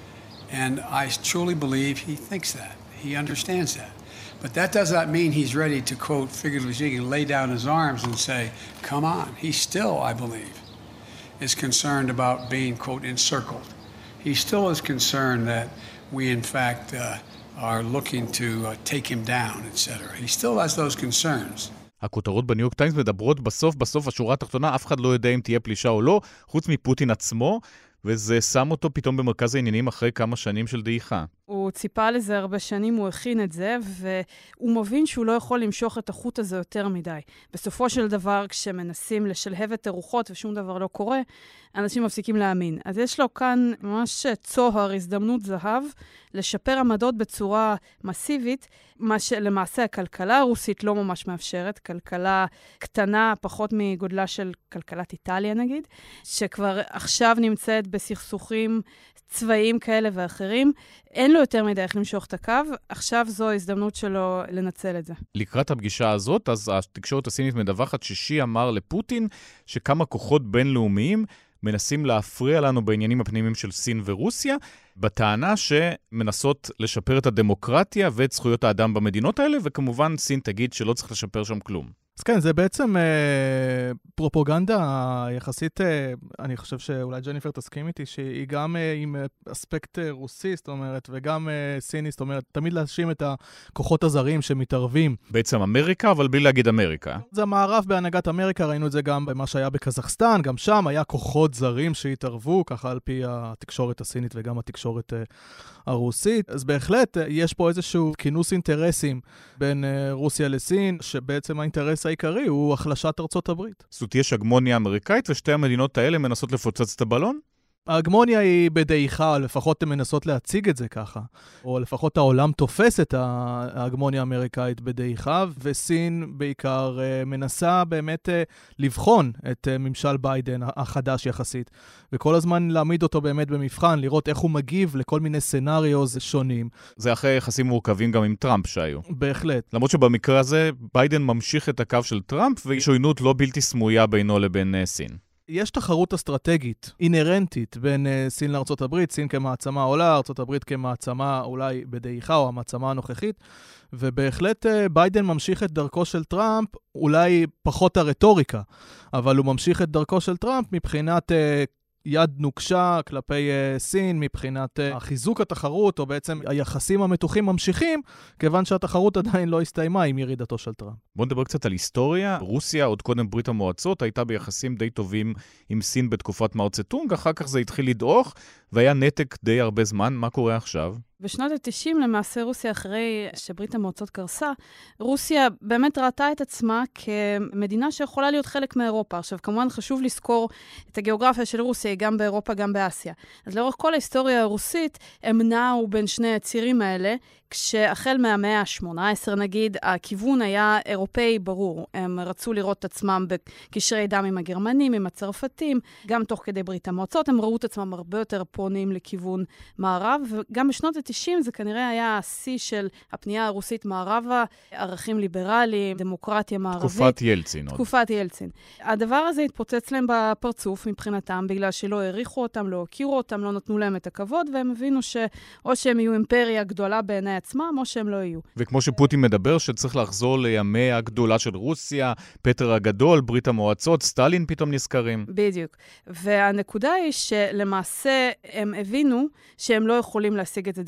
And I truly believe he thinks that. He understands that. But that does not mean he's ready to, quote, figuratively speaking, lay down his arms and say, come on. He still, I believe, is concerned about being, quote, encircled. He still is concerned that we, in fact, uh, are looking to uh, take him down, et cetera. He still has those concerns. הכותרות בניו יורק טיימס מדברות בסוף, בסוף השורה התחתונה, אף אחד לא יודע אם תהיה פלישה או לא, חוץ מפוטין עצמו, וזה שם אותו פתאום במרכז העניינים אחרי כמה שנים של דעיכה. הוא ציפה לזה הרבה שנים, הוא הכין את זה, והוא מבין שהוא לא יכול למשוך את החוט הזה יותר מדי. בסופו של דבר, כשמנסים לשלהב את הרוחות ושום דבר לא קורה, אנשים מפסיקים להאמין. אז יש לו כאן ממש צוהר, הזדמנות זהב, לשפר עמדות בצורה מסיבית, מה שלמעשה הכלכלה הרוסית לא ממש מאפשרת, כלכלה קטנה, פחות מגודלה של כלכלת איטליה נגיד, שכבר עכשיו נמצאת בסכסוכים צבאיים כאלה ואחרים, אין לו יותר מדי איך למשוך את הקו, עכשיו זו ההזדמנות שלו לנצל את זה. לקראת הפגישה הזאת, אז התקשורת הסינית מדווחת ששי אמר לפוטין שכמה כוחות בינלאומיים מנסים להפריע לנו בעניינים הפנימיים של סין ורוסיה, בטענה שמנסות לשפר את הדמוקרטיה ואת זכויות האדם במדינות האלה, וכמובן סין תגיד שלא צריך לשפר שם כלום. אז כן, זה בעצם אה, פרופוגנדה יחסית, אה, אני חושב שאולי ג'ניפר תסכים איתי, שהיא גם אה, עם אספקט אה, רוסי, זאת אומרת, וגם אה, סיני, זאת אומרת, תמיד להאשים את הכוחות הזרים שמתערבים. בעצם אמריקה, אבל בלי להגיד אמריקה. זה המערב בהנהגת אמריקה, ראינו את זה גם במה שהיה בקזחסטן, גם שם היה כוחות זרים שהתערבו, ככה על פי התקשורת הסינית וגם התקשורת אה, הרוסית. אז בהחלט, אה, יש פה איזשהו כינוס אינטרסים בין אה, רוסיה לסין, שבעצם האינטרס העיקרי הוא החלשת ארצות הברית. זאת יש הגמוניה אמריקאית, ושתי המדינות האלה מנסות לפוצץ את הבלון? ההגמוניה היא בדעיכה, לפחות הן מנסות להציג את זה ככה. או לפחות העולם תופס את ההגמוניה האמריקאית בדעיכה, וסין בעיקר מנסה באמת לבחון את ממשל ביידן החדש יחסית. וכל הזמן להעמיד אותו באמת במבחן, לראות איך הוא מגיב לכל מיני סנריוז שונים. זה אחרי יחסים מורכבים גם עם טראמפ שהיו. בהחלט. למרות שבמקרה הזה ביידן ממשיך את הקו של טראמפ, ויש עוינות לא בלתי סמויה בינו לבין סין. יש תחרות אסטרטגית, אינרנטית, בין uh, סין לארצות הברית, סין כמעצמה עולה, ארצות הברית כמעצמה אולי בדעיכה או המעצמה הנוכחית, ובהחלט uh, ביידן ממשיך את דרכו של טראמפ, אולי פחות הרטוריקה, אבל הוא ממשיך את דרכו של טראמפ מבחינת uh, יד נוקשה כלפי uh, סין, מבחינת uh, חיזוק התחרות, או בעצם היחסים המתוחים ממשיכים, כיוון שהתחרות עדיין לא הסתיימה עם ירידתו של טראמפ. בואו נדבר קצת על היסטוריה. רוסיה, עוד קודם ברית המועצות, הייתה ביחסים די טובים עם סין בתקופת מאו צטונג, אחר כך זה התחיל לדעוך, והיה נתק די הרבה זמן. מה קורה עכשיו? בשנות ה-תשעים, למעשה רוסיה, אחרי שברית המועצות קרסה, רוסיה באמת ראתה את עצמה כמדינה שיכולה להיות חלק מאירופה. עכשיו, כמובן חשוב לזכור את הגיאוגרפיה של רוסיה, גם באירופה, גם באסיה. אז לאורך כל ההיסטוריה הרוסית, הם נעו בין שני הצירים האלה, כשהחל מהמאה ה-שמונה עשרה נגיד, הכיוון היה אירופאי ברור. הם רצו לראות את עצמם בקשרי דם עם הגרמנים, עם הצרפתים, גם תוך כדי ברית המועצות, הם ראו את עצמם הרבה יותר פונים לכיוון מערב, וגם בשנות ה-תשעים זה כנראה היה השיא של הפנייה הרוסית מערבה, ערכים ליברליים, דמוקרטיה מערבית. תקופת ילצין. תקופת ילצין. הדבר הזה התפוצץ להם בפרצוף מבחינתם, בגלל שלא העריכו אותם, לא הכירו אותם, לא נתנו להם את הכבוד, והם הבינו שאו שהם יהיו אימפריה גדולה בעיני עצמם, או שהם לא יהיו. וכמו שפוטין מדבר, שצריך לחזור לימי הגדולה של רוסיה, פטר הגדול, ברית המועצות, סטלין פתאום נזכרים. בדיוק. והנקודה היא שלמעשה הם הבינו שהם לא יכולים להשיג את זה דרך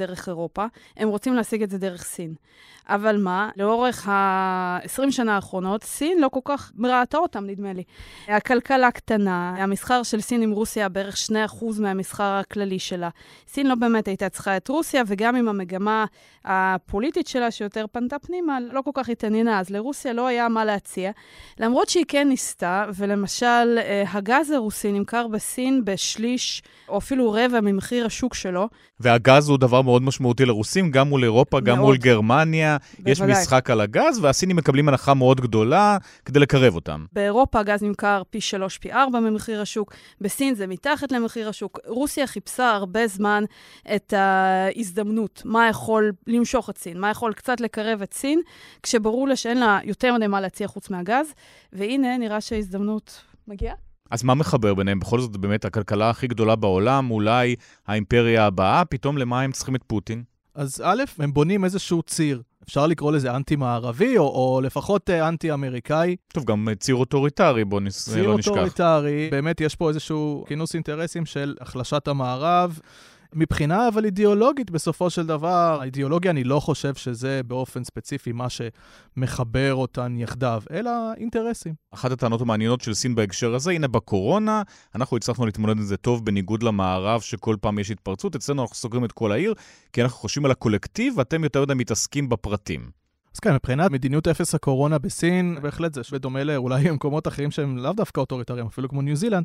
דרך אירופה, הם רוצים להשיג את זה דרך סין. אבל מה? לאורך ה-עשרים שנה האחרונות, סין לא כל כך מראתה אותם, נדמה לי. הכלכלה קטנה, המסחר של סין עם רוסיה בערך שני אחוז מהמסחר הכללי שלה. סין לא באמת הייתה צריכה את רוסיה, וגם עם המגמה הפוליטית שלה שיותר פנתה פנימה, לא כל כך התעניינה, אז לרוסיה לא היה מה להציע. למרות שהיא כן ניסתה, ולמשל הגז הרוסי נמכר בסין בשליש, או אפילו רבע ממחיר השוק שלו. והגז הוא דבר מאוד משמעותי לרוסים, גם מול אירופה, גם מול גרמניה. יש משחק על הגז, והסינים מקבלים הנחה מאוד גדולה כדי לקרב אותם. באירופה הגז נמכר פי שלוש, פי ארבע ממחיר השוק. בסין זה מתחת למחיר השוק. רוסיה חיפשה הרבה זמן את ההזדמנות. מה יכול למשוך את סין? מה יכול קצת לקרב את סין? כשברור לה שאין לה יותר מדי מה להציע חוץ מהגז. והנה, נראה שההזדמנות מגיעה. אז מה מחבר ביניהם? בכל זאת באמת הכלכלה הכי גדולה בעולם, אולי האימפריה הבאה, פתאום למה הם צריכים את פוטין? אז א', הם בונים איזשהו ציר. אפשר לקרוא לזה אנטי-מערבי, או, או לפחות אנטי-אמריקאי. טוב, גם ציר אוטוריטרי, בוא נס... ציר לא נשכח. ציר אוטוריטרי, באמת יש פה איזשהו כינוס אינטרסים של החלשת המערב, מבחינה אבל אידיאולוגית בסופו של דבר, האידיאולוגיה אני לא חושב שזה באופן ספציפי מה שמחבר אותן יחדיו, אלא אינטרסים. אחת הטענות המעניינות של סין בהקשר הזה, הנה בקורונה, אנחנו הצלחנו להתמודד עם זה טוב בניגוד למערב שכל פעם יש התפרצות, אצלנו אנחנו סוגרים את כל העיר, כי אנחנו חושבים על הקולקטיב ואתם יותר מדי מתעסקים בפרטים. אז כן, מבחינת מדיניות אפס הקורונה בסין, בהחלט זה בדומה לאולי מקומות אחרים שהם לאו דווקא אוטוריטריים, אפילו כמו ניו זילנד,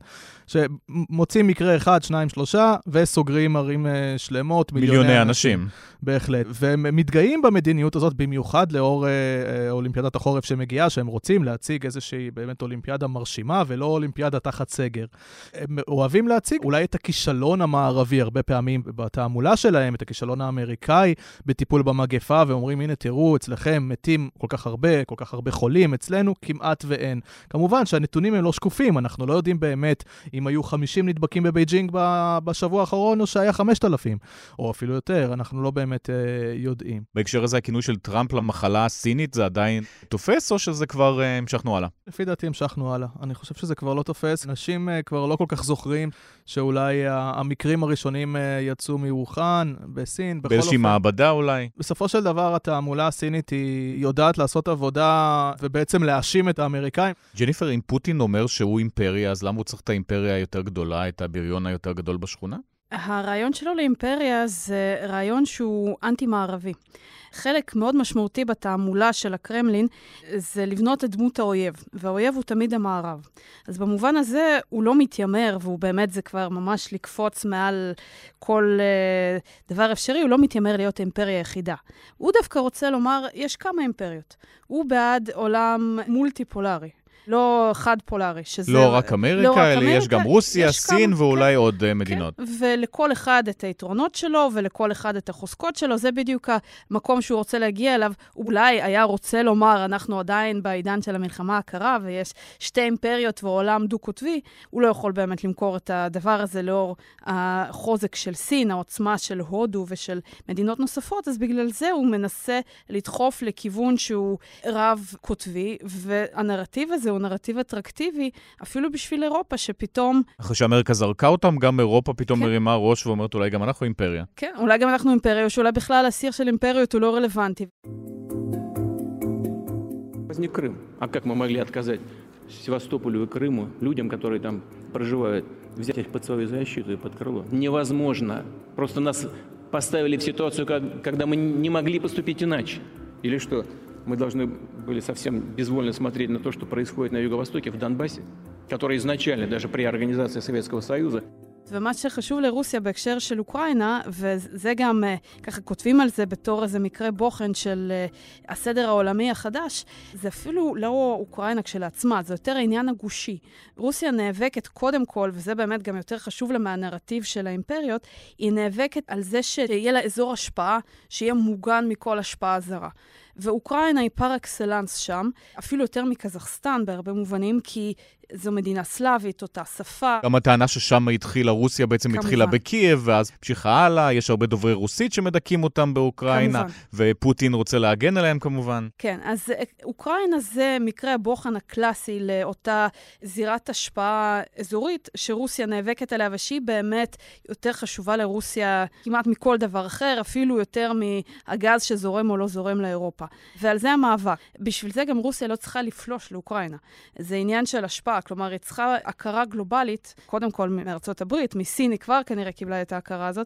שמוצאים מקרה אחד, שניים, שלושה, וסוגרים ערים שלמות, מיליוני, מיליוני אנשים. אנשים. בהחלט. והם מתגאים במדיניות הזאת, במיוחד לאור אה, אולימפיאדת החורף שמגיעה, שהם רוצים להציג איזושהי באמת אולימפיאדה מרשימה, ולא אולימפיאדה תחת סגר. הם אוהבים להציג אולי את הכישלון המערבי, הרבה פעמים בתעמולה שלהם, את הכישלון האמריקאי, בטיפול במגפה, ואומרים, הנה תראו, אצלכם מתים כל כך הרבה, כל כך הרבה חולים, אצלנו כמעט ואין. כמובן שהנתונים הם לא שקופים, אנחנו לא יודעים באמת אם היו חמישים נדבקים בבייג'ינג בשבוע האחרון, או שהיה חמשת אלפים, או אפילו יותר, אנחנו לא באמת אה, יודעים. בהקשר הזה, הכינוי של טראמפ למחלה הסינית, זה עדיין תופס, או שזה כבר אה, המשכנו הלאה? לפי דעתי המשכנו הלאה. אני חושב שזה כבר לא תופס. אנשים אה, כבר לא כל כך זוכרים שאולי אה, המקרים הראשונים אה, יצאו מיוחן, בסין, בכל באיזושהי אופן. מעבדה אולי. בסופו של דבר, התעמולה הסינית היא יודעת לעשות עבודה ובעצם להאשים את האמריקאים. ג'ניפר, אם פוטין אומר שהוא אימפריה, אז למה הוא צריך את האימפריה היותר גדולה, את הבריון היותר גדול בשכונה? הרעיון שלו לאימפריה זה רעיון שהוא אנטי-מערבי. חלק מאוד משמעותי בתעמולה של הקרמלין זה לבנות את דמות האויב, והאויב הוא תמיד המערב. אז במובן הזה הוא לא מתיימר, והוא באמת זה כבר ממש לקפוץ מעל כל uh, דבר אפשרי, הוא לא מתיימר להיות אימפריה יחידה. הוא דווקא רוצה לומר, יש כמה אימפריות. הוא בעד עולם מולטי-פולרי. לא חד פולרי, שזה... לא רק אמריקה, לא אלא אמריקה, יש גם רוסיה, יש סין כמה, ואולי כן, עוד כן, מדינות. כן. ולכל אחד את היתרונות שלו, ולכל אחד את החוזקות שלו, זה בדיוק המקום שהוא רוצה להגיע אליו. אולי היה רוצה לומר, אנחנו עדיין בעידן של המלחמה הקרה, ויש שתי אימפריות ועולם דו-קוטבי, הוא לא יכול באמת למכור את הדבר הזה לאור החוזק של סין, העוצמה של הודו ושל מדינות נוספות, אז בגלל זה הוא מנסה לדחוף לכיוון שהוא רב-קוטבי, והנרטיב הזה הוא נרטיב אטרקטיבי, אפילו בשביל אירופה, שפתאום... אחרי שאמריקה זרקה אותם, גם אירופה פתאום כן. מרימה ראש ואומרת, אולי גם אנחנו אימפריה. כן, אולי גם אנחנו אימפריה, או שאולי בכלל הסיר של אימפריות הוא לא רלוונטי. Возник Крым. А как мы могли отказать Севастополю и Крыму, людям, которые там проживают, взять их под свою защиту и под крыло? Невозможно. Просто нас поставили в ситуацию, когда мы не могли поступить иначе. Или что? Мы должны были совсем безвольно смотреть на то, что происходит на Юго-Востоке, в Донбассе, который изначально, даже при организации Советского Союза, ומה שחשוב לרוסיה בהקשר של אוקראינה, וזה גם, ככה כותבים על זה בתור איזה מקרה בוחן של הסדר העולמי החדש, זה אפילו לא אוקראינה כשלעצמה, זה יותר העניין הגושי. רוסיה נאבקת קודם כל, וזה באמת גם יותר חשוב לה מהנרטיב של האימפריות, היא נאבקת על זה שיהיה לה אזור השפעה, שיהיה מוגן מכל השפעה זרה. ואוקראינה היא פר אקסלנס שם, אפילו יותר מקזחסטן בהרבה מובנים, כי זו מדינה סלאבית, אותה שפה. גם הטענה ששם התחילה, רוסיה בעצם כמובן. התחילה בקייב, ואז המשיכה הלאה, יש הרבה דוברי רוסית שמדכים אותם באוקראינה, כמובן. ופוטין רוצה להגן עליהם כמובן. כן, אז אוקראינה זה מקרה הבוחן הקלאסי לאותה זירת השפעה אזורית, שרוסיה נאבקת עליה, ושהיא באמת יותר חשובה לרוסיה כמעט מכל דבר אחר, אפילו יותר מהגז שזורם או לא זורם לאירופה. ועל זה המאבק. בשביל זה גם רוסיה לא צריכה לפלוש לאוקראינה. זה עניין של השפעה, כלומר, היא צריכה הכרה גלובלית, קודם כל מארצות הברית, מסין היא כבר כנראה קיבלה את ההכרה הזאת,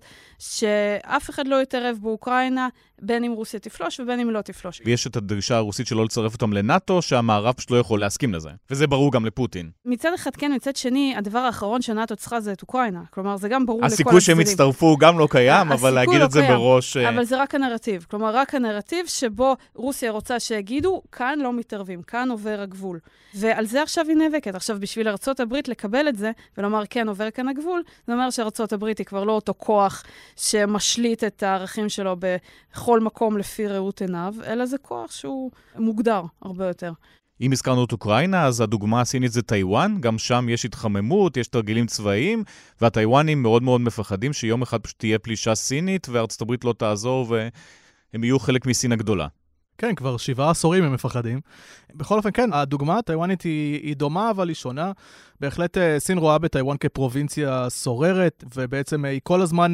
שאף אחד לא יתערב באוקראינה, בין אם רוסיה תפלוש ובין אם לא תפלוש. ויש את הדרישה הרוסית שלא לצרף אותם לנאטו, שהמערב פשוט לא יכול להסכים לזה. וזה ברור גם לפוטין. מצד אחד כן, מצד שני, הדבר האחרון שנאטו צריכה זה את אוקראינה. כלומר, זה גם ברור לכל הצדדים. הסיכוי שהם יצטרפו גם לא קיים, אבל להגיד את זה בראש... אבל זה רק הנרטיב. כלומר, רק הנרטיב שבו רוסיה רוצה שיגידו, כאן לא מתערבים, כאן עובר הגבול. ועל זה עכשיו היא נאבקת. עכשיו, בשביל ארצות הברית לקבל את זה, ולומר, כן, עובר כאן הגבול, זה אומר שארצות הברית היא כבר לא אותו כוח שמשליט את הערכים שלו בכל מקום לפי ראות עיניו, אלא זה כוח שהוא מוגדר הרבה יותר. אם הזכרנו את אוקראינה, אז הדוגמה הסינית זה טיואן, גם שם יש התחממות, יש תרגילים צבאיים, והטיואנים מאוד מאוד מפחדים שיום אחד פשוט תהיה פלישה סינית, וארצות הברית לא תעזור, והם יהיו חלק מסין הגדולה. כן, כבר שבעה עשורים הם מפחדים. בכל אופן, כן, הדוגמה הטיואנית היא, היא דומה, אבל היא שונה. בהחלט סין רואה בטיואן כפרובינציה סוררת, ובעצם היא כל הזמן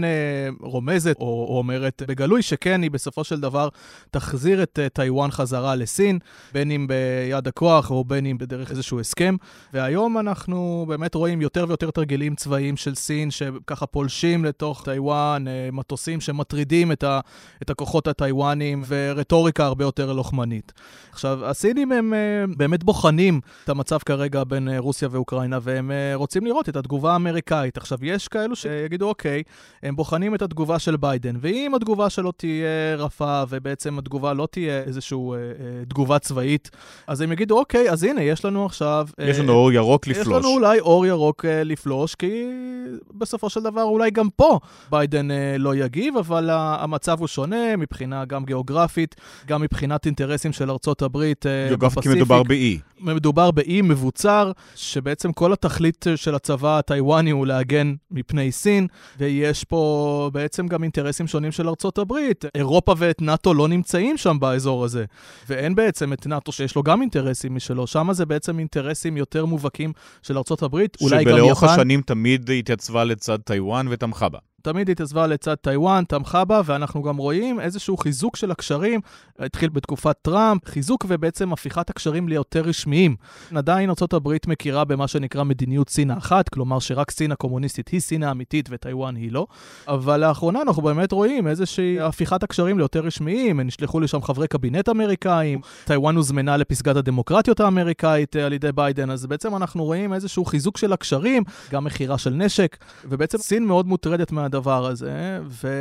רומזת או, או אומרת בגלוי שכן, היא בסופו של דבר תחזיר את טיואן חזרה לסין, בין אם ביד הכוח או בין אם בדרך איזשהו הסכם. והיום אנחנו באמת רואים יותר ויותר תרגילים צבאיים של סין, שככה פולשים לתוך טיואן, מטוסים שמטרידים את, ה, את הכוחות הטיואנים, ורטוריקה הרבה יותר לוחמנית. עכשיו, הסינים הם באמת בוחנים את המצב כרגע בין רוסיה ואוקראינה, והם רוצים לראות את התגובה האמריקאית. עכשיו, יש כאלו שיגידו, אוקיי, הם בוחנים את התגובה של ביידן, ואם התגובה שלו תהיה רפה, ובעצם התגובה לא תהיה איזושהי אה, תגובה צבאית, אז הם יגידו, אוקיי, אז הנה, יש לנו עכשיו... יש לנו אה, אור ירוק לפלוש. יש לנו אולי אור ירוק אה, לפלוש, כי בסופו של דבר אולי גם פה ביידן אה, לא יגיב, אבל המצב הוא שונה מבחינה גם גיאוגרפית, גם מבחינת אינטרסים של ארצות הברית אה, גיאוגרפית כי מדובר באי. מדובר באי מבוצר, שבעצם כל התכלית של הצבא הטיואני הוא להגן מפני סין, ויש פה בעצם גם אינטרסים שונים של ארצות הברית. אירופה ואת נאטו לא נמצאים שם באזור הזה, ואין בעצם את נאטו שיש לו גם אינטרסים משלו. שם זה בעצם אינטרסים יותר מובהקים של ארצות הברית. שבלאורך השנים תמיד התייצבה לצד טיואן ותמכה בה. תמיד התייצבה לצד טיואן, תמכה בה, ואנחנו גם רואים איזשהו חיזוק של הקשרים, התחיל בתקופת טראמפ, חיזוק ובעצם הפיכת הקשרים ליותר רשמיים. עדיין ארצות הברית מכירה במה שנקרא מדיניות סין האחת, כלומר שרק סין הקומוניסטית היא סין האמיתית וטיואן היא לא, אבל לאחרונה אנחנו באמת רואים איזושהי הפיכת הקשרים ליותר רשמיים, נשלחו לשם חברי קבינט אמריקאים, טיואן הוזמנה לפסגת הדמוקרטיות האמריקאית על ידי ביידן, אז בעצם אנחנו רואים איזשהו חיזוק של הקשרים, גם מחירה של נשק, ובעצם סין מאוד מוטרדת מה הדבר הזה,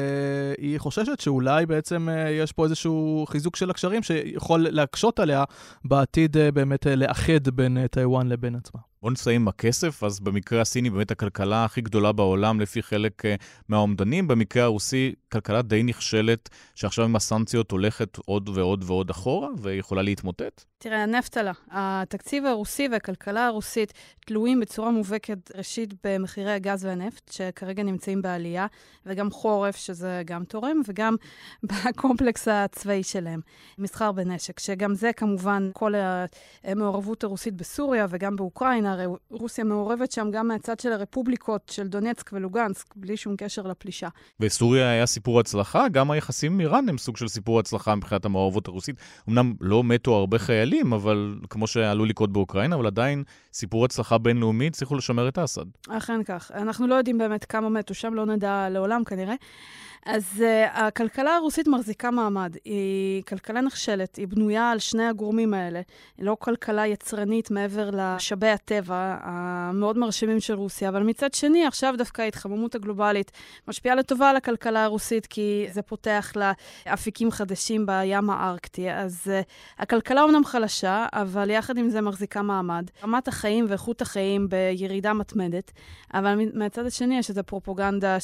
והיא חוששת שאולי בעצם יש פה איזשהו חיזוק של הקשרים שיכול להקשות עליה בעתיד באמת לאחד בין טיואן לבין עצמה. בוא נסיים עם הכסף, אז במקרה הסיני באמת הכלכלה הכי גדולה בעולם לפי חלק מהעומדנים, במקרה הרוסי כלכלה די נכשלת שעכשיו עם הסנקציות הולכת עוד ועוד ועוד אחורה ויכולה להתמוטט. תראה, הנפט עלה. התקציב הרוסי והכלכלה הרוסית תלויים בצורה מובהקת ראשית במחירי הגז והנפט, שכרגע נמצאים בעלייה, וגם חורף, שזה גם תורם, וגם בקומפלקס הצבאי שלהם. מסחר בנשק, שגם זה כמובן כל המעורבות הרוסית בסוריה וגם באוקראינה, הרי רוסיה מעורבת שם גם מהצד של הרפובליקות של דונצק ולוגנסק, בלי שום קשר לפלישה. בסוריה היה סיפור הצלחה, גם היחסים עם איראן הם סוג של סיפור הצלחה מבחינת המעורבות הרוסית. אמנם לא מתו הרבה חיילים, אבל כמו שעלו לקרות באוקראינה, אבל עדיין סיפור הצלחה בינלאומי צריכו לשמר את האסד. אכן כך. אנחנו לא יודעים באמת כמה מתו שם, לא נדע לעולם כנראה. אז uh, הכלכלה הרוסית מחזיקה מעמד. היא כלכלה נכשלת, היא בנויה על שני הגורמים האלה. היא לא כלכלה יצרנית מעבר לשבי הטבע המאוד מרשימים של רוסיה, אבל מצד שני, עכשיו דווקא ההתחממות הגלובלית משפיעה לטובה על הכלכלה הרוסית, כי זה פותח לה אפיקים חדשים בים הארקטי. אז uh, הכלכלה אומנם חלשה, אבל יחד עם זה מחזיקה מעמד. רמת החיים ואיכות החיים בירידה מתמדת, אבל מהצד השני יש איזו פרופוגנדה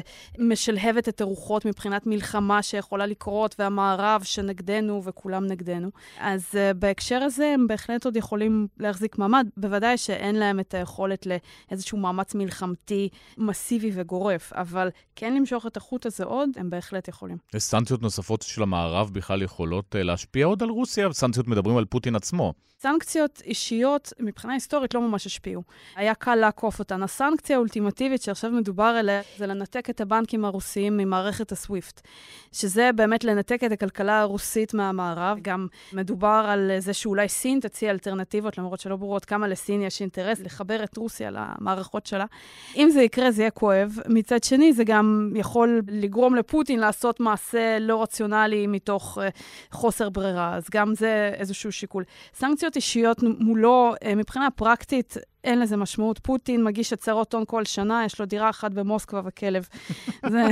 שמשלהבת את רוחות מבחינת מלחמה שיכולה לקרות, והמערב שנגדנו וכולם נגדנו. אז uh, בהקשר הזה הם בהחלט עוד יכולים להחזיק מעמד. בוודאי ש... שאין להם את היכולת לאיזשהו מאמץ מלחמתי מסיבי וגורף, אבל כן למשוך את החוט הזה עוד, הם בהחלט יכולים. יש סנקציות נוספות של המערב בכלל יכולות להשפיע עוד על רוסיה, וסנקציות מדברים על פוטין עצמו. סנקציות אישיות, מבחינה היסטורית, לא ממש השפיעו. היה קל לעקוף אותן. הסנקציה האולטימטיבית שעכשיו מדובר עליה, זה לנתק את הבנקים הרוסיים ממערכת הסוויפט, שזה באמת לנתק את הכלכלה הרוסית מהמערב. גם מדובר על זה שאולי סין תציע אלטרנטיבות, למרות שלא ברורות כמה לסין יש אינטרס לחבר את רוסיה למערכות שלה. אם זה יקרה, זה יהיה כואב. מצד שני, זה גם יכול לגרום לפוטין לעשות מעשה לא רציונלי מתוך חוסר ברירה. אז גם זה איזשהו שיקול. סנקציות אישיות מולו, מבחינה פרקטית, אין לזה משמעות. פוטין מגיש הצהרות הון כל שנה, יש לו דירה אחת במוסקבה וכלב. זה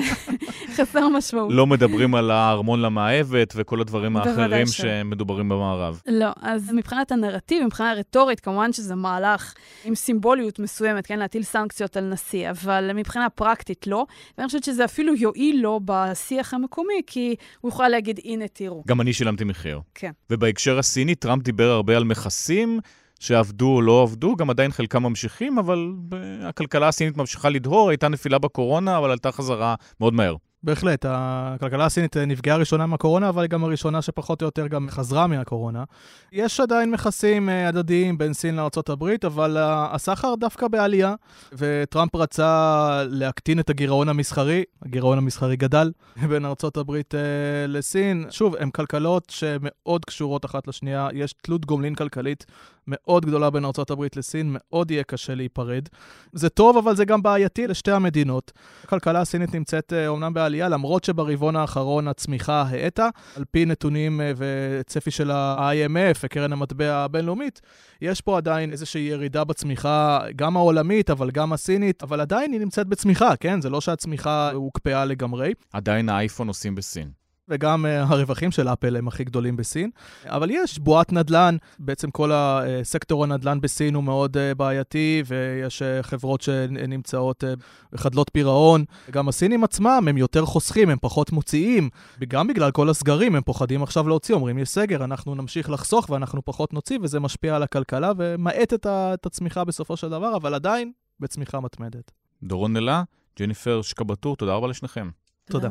חסר משמעות. לא מדברים על הארמון למאהבת וכל הדברים האחרים שמדוברים במערב. לא, אז מבחינת הנרטיב, מבחינה רטורית, כמובן שזה מהלך עם סימבוליות מסוימת, כן, להטיל סנקציות על נשיא, אבל מבחינה פרקטית לא. ואני חושבת שזה אפילו יועיל לו בשיח המקומי, כי הוא יכול להגיד, הנה תראו. גם אני שילמתי מחיר. כן. ובהקשר הסיני, טראמפ דיבר הרבה על מכסים, שעבדו או לא עבדו, גם עדיין חלקם ממשיכים, אבל הכלכלה הסינית ממשיכה לדהור, הייתה נפילה בקורונה, אבל עלתה חזרה מאוד מהר. בהחלט, הכלכלה הסינית נפגעה ראשונה מהקורונה, אבל היא גם הראשונה שפחות או יותר גם חזרה מהקורונה. יש עדיין מכסים הדדיים בין סין לארצות הברית, אבל הסחר דווקא בעלייה, וטראמפ רצה להקטין את הגירעון המסחרי, הגירעון המסחרי גדל בין ארצות הברית לסין. שוב, הן כלכלות שמאוד קשורות אחת לשנייה, יש תלות גומלין כלכלית מאוד גדולה בין ארצות הברית לסין, מאוד יהיה קשה להיפרד. זה טוב, אבל זה גם בעייתי לשתי המדינות. הכלכלה הסינית נמצאת אומנם בעלייה, למרות שברבעון האחרון הצמיחה האטה, על פי נתונים וצפי של ה-איי אם אף, קרן המטבע הבינלאומית, יש פה עדיין איזושהי ירידה בצמיחה, גם העולמית, אבל גם הסינית, אבל עדיין היא נמצאת בצמיחה, כן? זה לא שהצמיחה הוקפאה לגמרי. עדיין האייפון עושים בסין. וגם הרווחים של אפל הם הכי גדולים בסין. אבל יש בועת נדל"ן, בעצם כל הסקטור הנדל"ן בסין הוא מאוד בעייתי, ויש חברות שנמצאות בחדלות פירעון. גם הסינים עצמם הם יותר חוסכים, הם פחות מוציאים, גם בגלל כל הסגרים, הם פוחדים עכשיו להוציא, אומרים, יש סגר, אנחנו נמשיך לחסוך ואנחנו פחות נוציא, וזה משפיע על הכלכלה ומעט את הצמיחה בסופו של דבר, אבל עדיין בצמיחה מתמדת. דורון נלה, ג'ניפר שקבטור, תודה רבה לשניכם. תודה.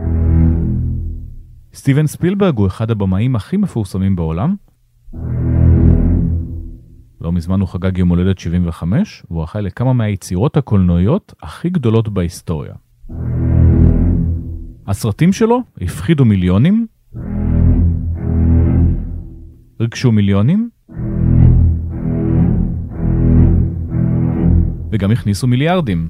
סטיבן ספילברג הוא אחד הבמאים הכי מפורסמים בעולם. לא מזמן הוא חגג יום הולדת שבעים וחמש, והוא אחראי לכמה מהיצירות הקולנועיות הכי גדולות בהיסטוריה. הסרטים שלו הפחידו מיליונים, רגשו מיליונים, וגם הכניסו מיליארדים.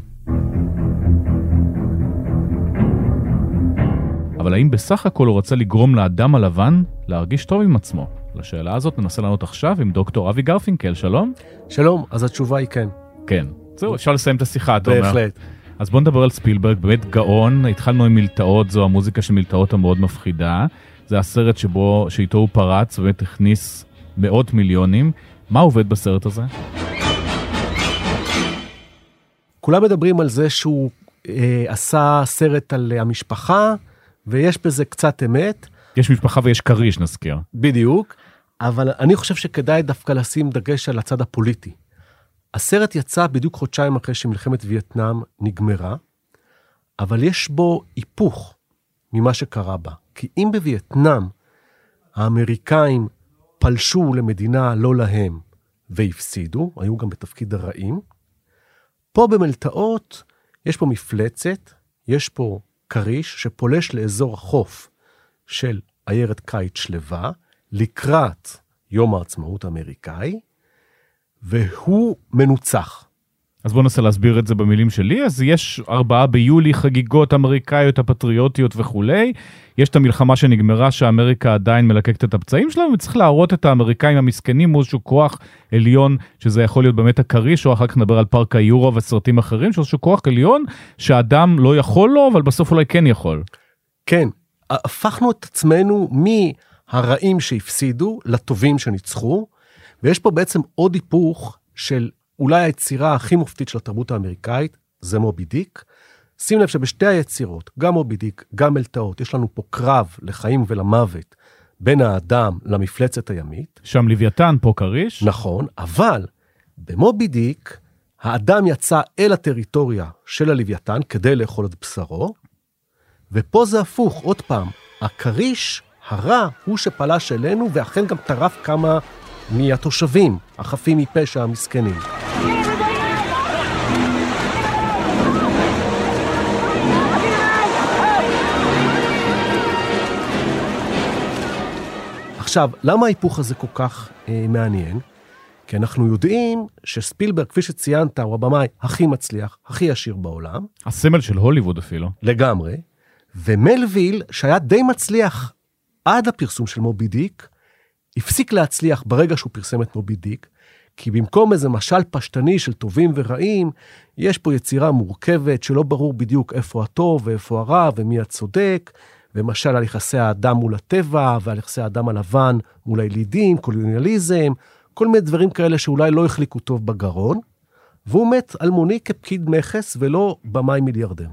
אבל האם בסך הכל הוא רצה לגרום לאדם הלבן להרגיש טוב עם עצמו? לשאלה הזאת ננסה לענות עכשיו עם דוקטור אבי גרפינקל, שלום. שלום, אז התשובה היא כן. כן. זהו, אפשר לסיים את השיחה, אתה אומר. בהחלט. אז בוא נדבר על ספילברג, באמת גאון. התחלנו עם מלטאות, זו המוזיקה של מלטאות המאוד מפחידה. זה הסרט שבו, שאיתו הוא פרץ, ובאמת הכניס מאות מיליונים. מה עובד בסרט הזה? כולם מדברים על זה שהוא אה, עשה סרט על המשפחה, ויש בזה קצת אמת. יש משפחה ויש קריש, נזכיר. בדיוק, אבל אני חושב שכדאי דווקא לשים דגש על הצד הפוליטי. הסרט יצא בדיוק חודשיים אחרי שמלחמת וייטנאם נגמרה, אבל יש בו היפוך ממה שקרה בה. כי אם בווייטנאם האמריקאים פלשו למדינה לא להם והפסידו, היו גם בתפקיד הרעים, פה במלטאות יש פה מפלצת, יש פה קריש שפולש לאזור החוף של עיירת קיץ שלווה, לקראת יום העצמאות האמריקאי, והוא מנוצח. אז בוא ננסה להסביר את זה במילים שלי. אז יש ארבעה ביולי חגיגות אמריקאיות, הפטריוטיות וכולי. יש את המלחמה שנגמרה שאמריקה עדיין מלקקת את הפצעים שלה, וצריך להראות את האמריקאים המסכנים מול איזשהו כוח עליון, שזה יכול להיות באמת הקריש, או אחר כך נדבר על פארק היורו וסרטים אחרים, שזה איזשהו כוח עליון שהאדם לא יכול לו, אבל בסוף אולי כן יכול. כן, הפכנו את עצמנו מהרעים שהפסידו לטובים שניצחו, ויש פה בעצם עוד היפוך של אולי היצירה הכי מופתית של התרבות האמריקאית, זה מובי דיק. שים לב שבשתי היצירות, גם מובי דיק, גם מלטאות, יש לנו פה קרב לחיים ולמוות, בין האדם למפלצת הימית. שם לוויתן, פה קריש. נכון, אבל במובי דיק, האדם יצא אל הטריטוריה של הלוויתן כדי לאכול את בשרו, ופה זה הפוך, עוד פעם, הקריש, הרע, הוא שפלש אלינו, ואכן גם טרף כמה מהתושבים, החפים מפשע המסכנים. עכשיו, למה ההיפוך הזה כל כך אה, מעניין? כי אנחנו יודעים שספילברג, כפי שציינת, הוא הבמאי הכי מצליח, הכי עשיר בעולם. הסמל של הוליווד אפילו. לגמרי. ומלוויל, שהיה די מצליח עד הפרסום של מובי דיק, הפסיק להצליח ברגע שהוא פרסם את מובי דיק, כי במקום איזה משל פשטני של טובים ורעים, יש פה יצירה מורכבת שלא ברור בדיוק איפה הטוב ואיפה הרע ומי הצודק, ומשל על יחסי האדם מול הטבע, ועל יחסי האדם הלבן מול הילידים, קולוניאליזם, כל מיני דברים כאלה שאולי לא החליקו טוב בגרון, והוא מת אלמוני כפקיד מכס ולא במאי מיליארדר.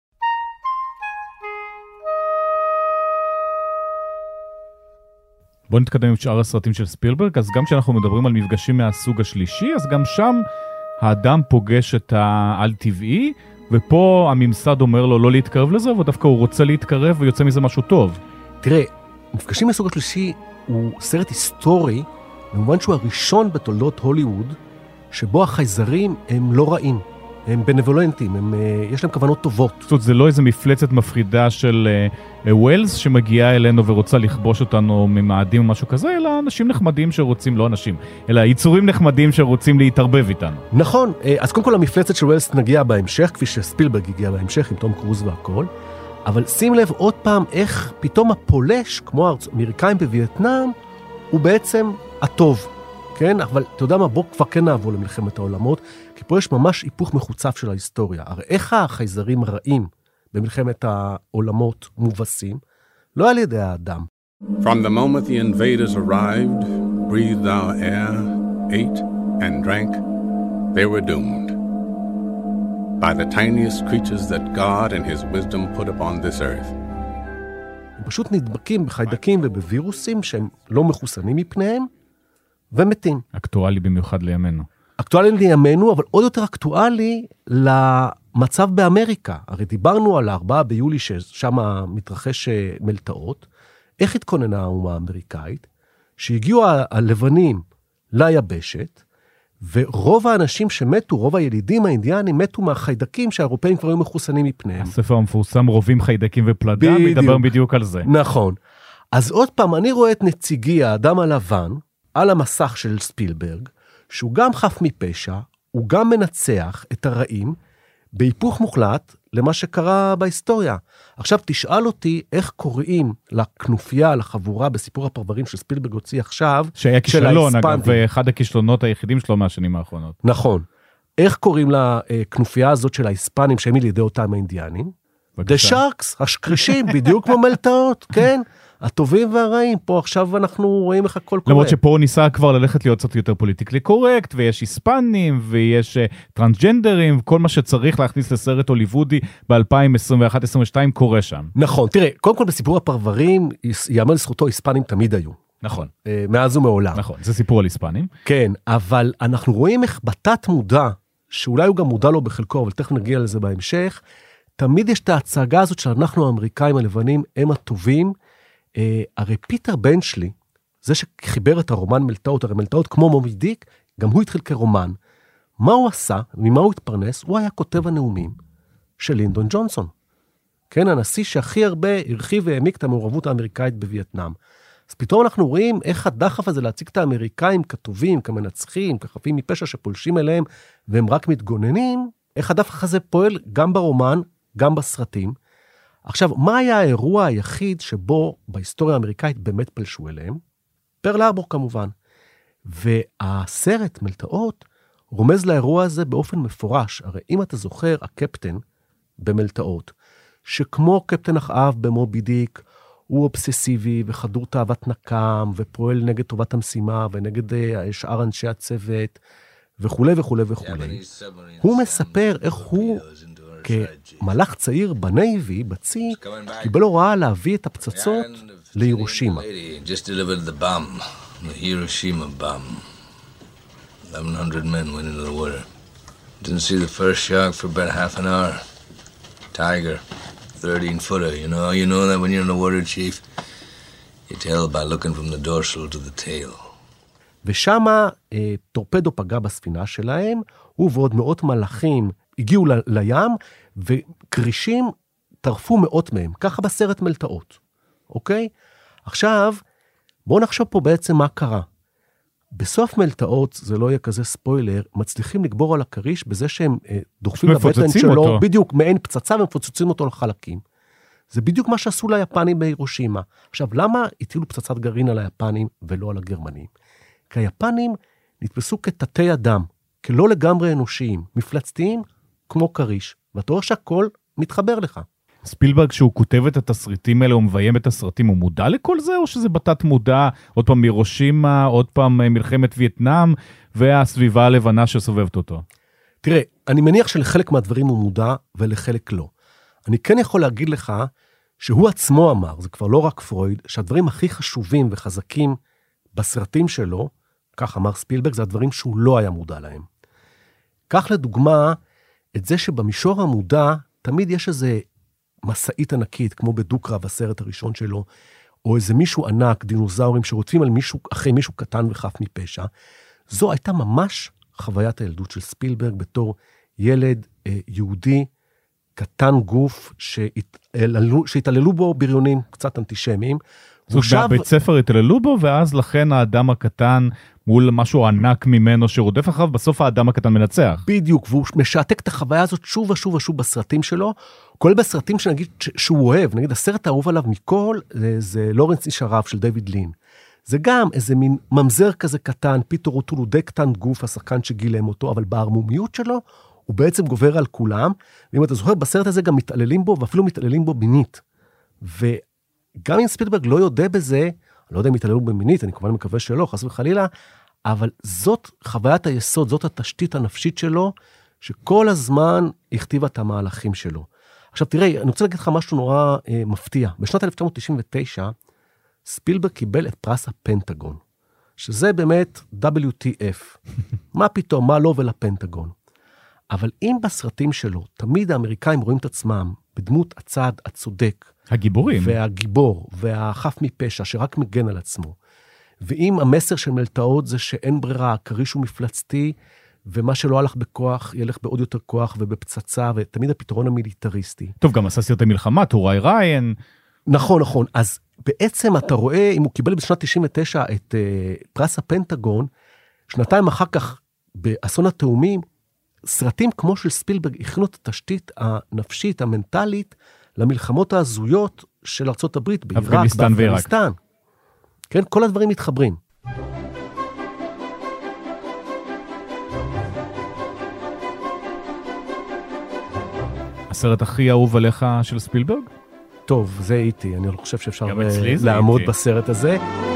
בואו נתקדם עם שאר הסרטים של ספילברג, אז גם כשאנחנו מדברים על מפגשים מהסוג השלישי, אז גם שם האדם פוגש את העל-טבעי, ופה הממסד אומר לו לא להתקרב לזה, ודווקא הוא רוצה להתקרב ויוצא מזה משהו טוב. תראה, מפגשים מהסוג השלישי הוא סרט היסטורי, במובן שהוא הראשון בתולדות הוליווד, שבו החייזרים הם לא רעים, הם בנבולנטים, הם, יש להם כוונות טובות. זאת אומרת, זה לא איזה מפלצת מפחידה של uh, ווילס שמגיעה אלינו ורוצה לכבוש אותנו ממאדים או משהו כזה, אלא אנשים נחמדים שרוצים, לא אנשים, אלא יצורים נחמדים שרוצים להתערבב איתנו. נכון, אז קודם כל המפלצת של ווילס נגיע בהמשך, כפי שספילברג הגיע בהמשך עם תום קרוז והכל, אבל שים לב עוד פעם איך פתאום הפולש, כמו האמריקאים בווייטנאם, הוא בעצם הטוב. כן, אבל אתה יודע מה, בוא כבר כן נעבור למלחמת העולמות, כי פה יש ממש היפוך מחוצף של ההיסטוריה. הרי איך החייזרים הרעים במלחמת העולמות מובסים? לא על ידי האדם. From the moment the invaders arrived, breathed our air, ate and drank, they were doomed. By the tiniest creatures that God and his wisdom put upon this earth. הם פשוט נדבקים בחיידקים ובווירוסים שהם לא מחוסנים מפניהם, ומתים. אקטואלי במיוחד לימינו. אקטואלי לימינו, אבל עוד יותר אקטואלי למצב באמריקה. הרי דיברנו על הארבעה ביולי ששם מתרחש מלטעות. איך התכוננה האומה האמריקאית? שהגיעו הלבנים ליבשת, ורוב האנשים שמתו, רוב הילידים האינדיאנים, מתו מהחיידקים שהאירופאים כבר היו מחוסנים מפניהם. הספר המפורסם רובים חיידקים ופלדה, מדבר בדיוק על זה. נכון. אז עוד פעם, אני רואה את נציגי האדם הלבן, על המסך של ספילברג, שהוא גם חף מפשע, הוא גם מנצח את הרעים, בהיפוך מוחלט למה שקרה בהיסטוריה. עכשיו תשאל אותי איך קוראים לכנופיה, לחבורה בסיפור הפרברים של ספילברג הוציא עכשיו, שהיה כישלון, אגב, ואחד הכישלונות היחידים שלו מהשנים האחרונות. נכון. איך קוראים לכנופיה הזאת של ההיספנים, שהם ילידי אותם האינדיאנים? The Sharks, השקרישים, בדיוק כמו מלטעות, כן? הטובים והרעים, פה עכשיו אנחנו רואים איך הכל קורה. למרות שפה הוא ניסה כבר ללכת להיות קצת יותר פוליטיקלי קורקט, ויש היספנים, ויש uh, טרנסג'נדרים, כל מה שצריך להכניס לסרט הוליוודי ב-אלפיים עשרים ואחת עשרים ושתיים קורה שם. נכון, תראה, קודם כל בסיפור הפרברים, יאמר לזכותו, היספנים תמיד היו. נכון. Uh, מאז ומעולם. נכון, זה סיפור על היספנים. כן, אבל אנחנו רואים איך בתת מודע, שאולי הוא גם מודע לו בחלקו, אבל תכף נגיע לזה בהמשך, תמיד יש את ההצגה הזאת שאנחנו האמריקאים הלבנים הם הטובים, Uh, הרי פיטר בנצ'לי, זה שחיבר את הרומן מלטעות, הרי מלטעות כמו מובי דיק, גם הוא התחיל כרומן. מה הוא עשה? ממה הוא התפרנס? הוא היה כותב הנאומים של לינדון ג'ונסון. כן, הנשיא שהכי הרבה הרחיב והעמיק את המעורבות האמריקאית בווייטנאם. אז פתאום אנחנו רואים איך הדחף הזה להציג את האמריקאים כטובים, כמנצחים, כחפים מפשע שפולשים אליהם, והם רק מתגוננים, איך הדחף הזה פועל גם ברומן, גם בסרטים. עכשיו, מה היה האירוע היחיד שבו בהיסטוריה האמריקאית באמת פלשו אליהם? פרל הרבור כמובן. והסרט מלטעות רומז לאירוע הזה באופן מפורש. הרי אם אתה זוכר, הקפטן במלטעות, שכמו קפטן אחאב במובי דיק, הוא אובססיבי וחדור תאוות נקם, ופועל נגד טובת המשימה ונגד שאר אנשי הצוות, וכו' וכו' וכו'. הוא מספר איך הוא כמלאך צעיר בנייבי, בצי, קיבל הוראה להביא את הפצצות לירושימה. eleven hundred men went into the water. Didn't see the first shark for about half an hour. Tiger, thirteen footer. You know, you know that when you're in the water, Chief. You tell by looking from the dorsal to the tail. ושמה אה, טורפדו פגע בספינה שלהם, הוא ועוד מאות מלאכים הגיעו ל- לים, וקרישים טרפו מאות מהם, ככה בסרט מלטעות, אוקיי? עכשיו, בואו נחשוב פה בעצם מה קרה. בסוף מלטעות, זה לא יהיה כזה ספוילר, מצליחים לגבור על הקריש בזה שהם אה, דוחפים לבטן שלו, אותו. בדיוק מעין פצצה ומפוצצים אותו לחלקים. זה בדיוק מה שעשו ליפנים בהירושימה. עכשיו, למה הטילו פצצת גרעין על היפנים ולא על הגרמנים? כי היפנים נתפסו כתתי אדם, כלא לגמרי אנושיים, מפלצתיים כמו קריש, ואתה רואה שהכל מתחבר לך. ספילברג, כשהוא כותב את התסריטים האלה, הוא מביים את הסרטים, הוא מודע לכל זה, או שזה בתת מודע, עוד פעם הירושימה, עוד פעם מלחמת וייטנאם, והסביבה הלבנה שסובבת אותו? תראה, אני מניח שלחלק מהדברים הוא מודע, ולחלק לא. אני כן יכול להגיד לך, שהוא עצמו אמר, זה כבר לא רק פרויד, שהדברים הכי חשובים וחזקים בסרטים שלו, כך אמר ספילברג, זה הדברים שהוא לא היה מודע להם. כך לדוגמה, את זה שבמישור המודע, תמיד יש איזה מסעית ענקית, כמו בדוקרב, הסרט הראשון שלו, או איזה מישהו ענק, דינוזאורים, שרודפים על מישהו, אחרי מישהו קטן וחף מפשע. זו הייתה ממש חוויית הילדות של ספילברג, בתור ילד אה, יהודי, קטן גוף, שהתעללו, שהתעללו בו בריונים קצת אנטישמיים. זאת אומרת, בבית ספר התעללו בו, ואז לכן האדם הקטן, מול משהו ענק ממנו שרודף אחריו, בסוף האדם הקטן מנצח. בדיוק, והוא משעתק את החוויה הזאת שוב ושוב ושוב בסרטים שלו, כולל בסרטים שנגיד שהוא אוהב, נגיד הסרט האהוב עליו מכל, זה, זה לורנס איש הרב של דיוויד לין. זה גם איזה מין ממזר כזה קטן, פיטר אוטול הוא די קטן גוף, השחקן שגילם אותו, אבל בערמומיות שלו, הוא בעצם גובר על כולם, ואם אתה זוכר, בסרט הזה גם מתעללים בו, ואפילו מתעללים בו מינית. וגם אם ספילברג לא יודע בזה, אני לא יודע אם מתעללו במינית, אני כמובן מקווה שלא, חס וחלילה, אבל זאת חוויית היסוד, זאת התשתית הנפשית שלו, שכל הזמן הכתיבה את המהלכים שלו. עכשיו תראה, אני רוצה להגיד לך משהו נורא אה, מפתיע. בשנת אלף תשע מאות תשעים ותשע, ספילברג קיבל את פרס הפנטגון, שזה באמת דאבליו טי אף. מה פתאום, מה לא ולפנטגון? אבל אם בסרטים שלו, תמיד האמריקאים רואים את עצמם בדמות הצד הצודק. הגיבורים. והגיבור, והחף מפשע, שרק מגן על עצמו. ואם המסר של מלטעות זה שאין ברירה, קריש הוא מפלצתי, ומה שלא הלך בכוח, ילך בעוד יותר כוח ובפצצה, ותמיד הפתרון המיליטריסטי. טוב, גם עשה סרטי מלחמה, טוראי ריין. נכון, נכון. אז בעצם אתה רואה, אם הוא קיבל בשנת תשעים ותשע את uh, פרס הפנטגון, שנתיים אחר כך, באסון התאומים, סרטים כמו של ספילברג הכינו את התשתית הנפשית, המנטלית, למלחמות ההזויות של ארצות הברית, בעיראק, באפגניסטן. כן, כל הדברים מתחברים. הסרט הכי אהוב עליך של ספילברג? טוב, זה איתי, אני לא חושב שאפשר לעמוד בסרט הזה.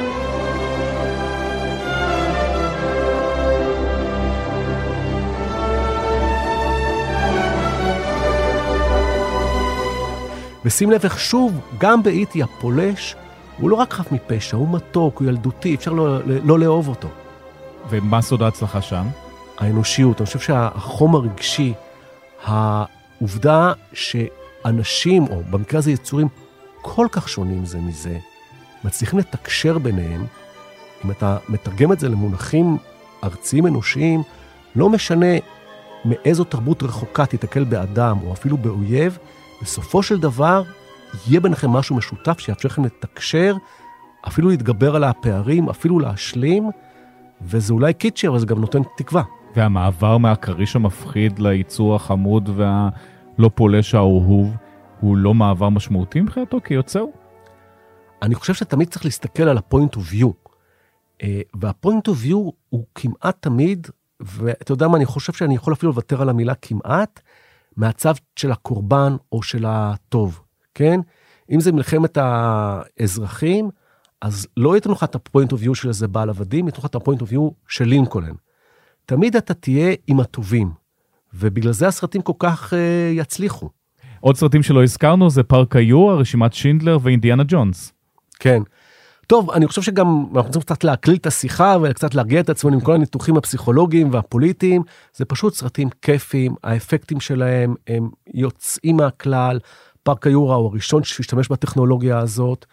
ושים לב איך שוב, גם באיתי הפולש, הוא לא רק חף מפשע, הוא מתוק, הוא ילדותי, אפשר לא, לא לאהוב אותו. ומה סוד ההצלחה שם? האנושיות, אני חושב שהחום הרגשי, העובדה שאנשים, או במקרה הזה יצורים, כל כך שונים זה מזה, מצליחים לתקשר ביניהם, אם אתה מתרגם את זה למונחים ארציים אנושיים, לא משנה מאיזו תרבות רחוקה תתקל באדם, או אפילו באויב, בסופו של דבר, יהיה ביניכם משהו משותף שיאפשר לכם לתקשר, אפילו להתגבר על הפערים, אפילו להשלים, וזה אולי קיצ'י, אבל זה גם נותן תקווה. והמעבר מהקריש המפחיד ליצור החמוד והלא פולש האהוב, הוא לא מעבר משמעותי מבחינתו כיוצר? אני חושב שתמיד צריך להסתכל על ה-point of view. וה-point of view הוא כמעט תמיד, ואתה יודע מה, אני חושב שאני יכול אפילו לוותר על המילה כמעט, מהצו של הקורבן או של הטוב, כן? אם זה מלחמת האזרחים, אז לא ייתנו לך את ה-point of view של איזה בעל עבדים, ייתנו לך את ה-point of view של לינקולן. תמיד אתה תהיה עם הטובים, ובגלל זה הסרטים כל כך uh, יצליחו. עוד סרטים שלא הזכרנו זה פארק היו, רשימת שינדלר ואינדיאנה ג'ונס. כן. טוב, אני חושב שגם אנחנו רוצים קצת להקליל את השיחה וקצת להרגיע את עצמנו עם כל הניתוחים הפסיכולוגיים והפוליטיים. זה פשוט סרטים כיפיים, האפקטים שלהם הם יוצאים מהכלל. פארק היורה הוא הראשון שהשתמש בטכנולוגיה הזאת,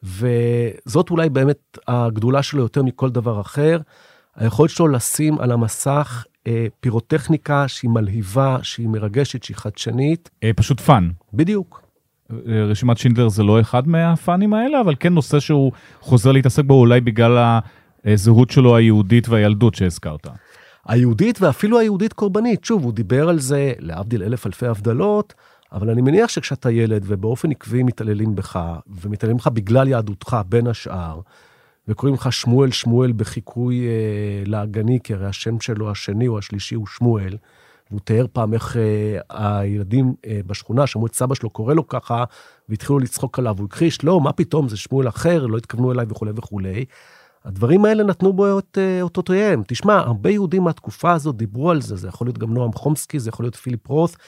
וזאת אולי באמת הגדולה שלו יותר מכל דבר אחר. היכולת שלו לשים על המסך אה, פירוטכניקה שהיא מלהיבה, שהיא מרגשת, שהיא חדשנית. אה, פשוט פן. בדיוק. רשימת שינדלר זה לא אחד מהפאנים האלה, אבל כן נושא שהוא חוזר להתעסק בו אולי בגלל הזהות שלו היהודית והילדות שהזכרת. היהודית ואפילו היהודית קורבנית. שוב, הוא דיבר על זה להבדיל אלף אלפי הבדלות, אבל אני מניח שכשאתה ילד ובאופן עקבי מתעללים בך, ומתעללים בך בגלל יהדותך בין השאר, וקוראים לך שמואל שמואל בחיקוי אה, להגני, כי הרי השם שלו השני או השלישי הוא שמואל, והוא תיאר פעם איך אה, הילדים אה, בשכונה, שמעו את סבא שלו, קורא לו ככה, והתחילו לצחוק עליו, הוא הכחיש, לא, מה פתאום, זה שמואל אחר, לא התכוונו אליי וכו' וכו'. הדברים האלה נתנו בו את אה, אותותיהם. תשמע, הרבה יהודים מהתקופה הזאת דיברו על זה, זה יכול להיות גם נועם חומסקי, זה יכול להיות פיליפ רוס,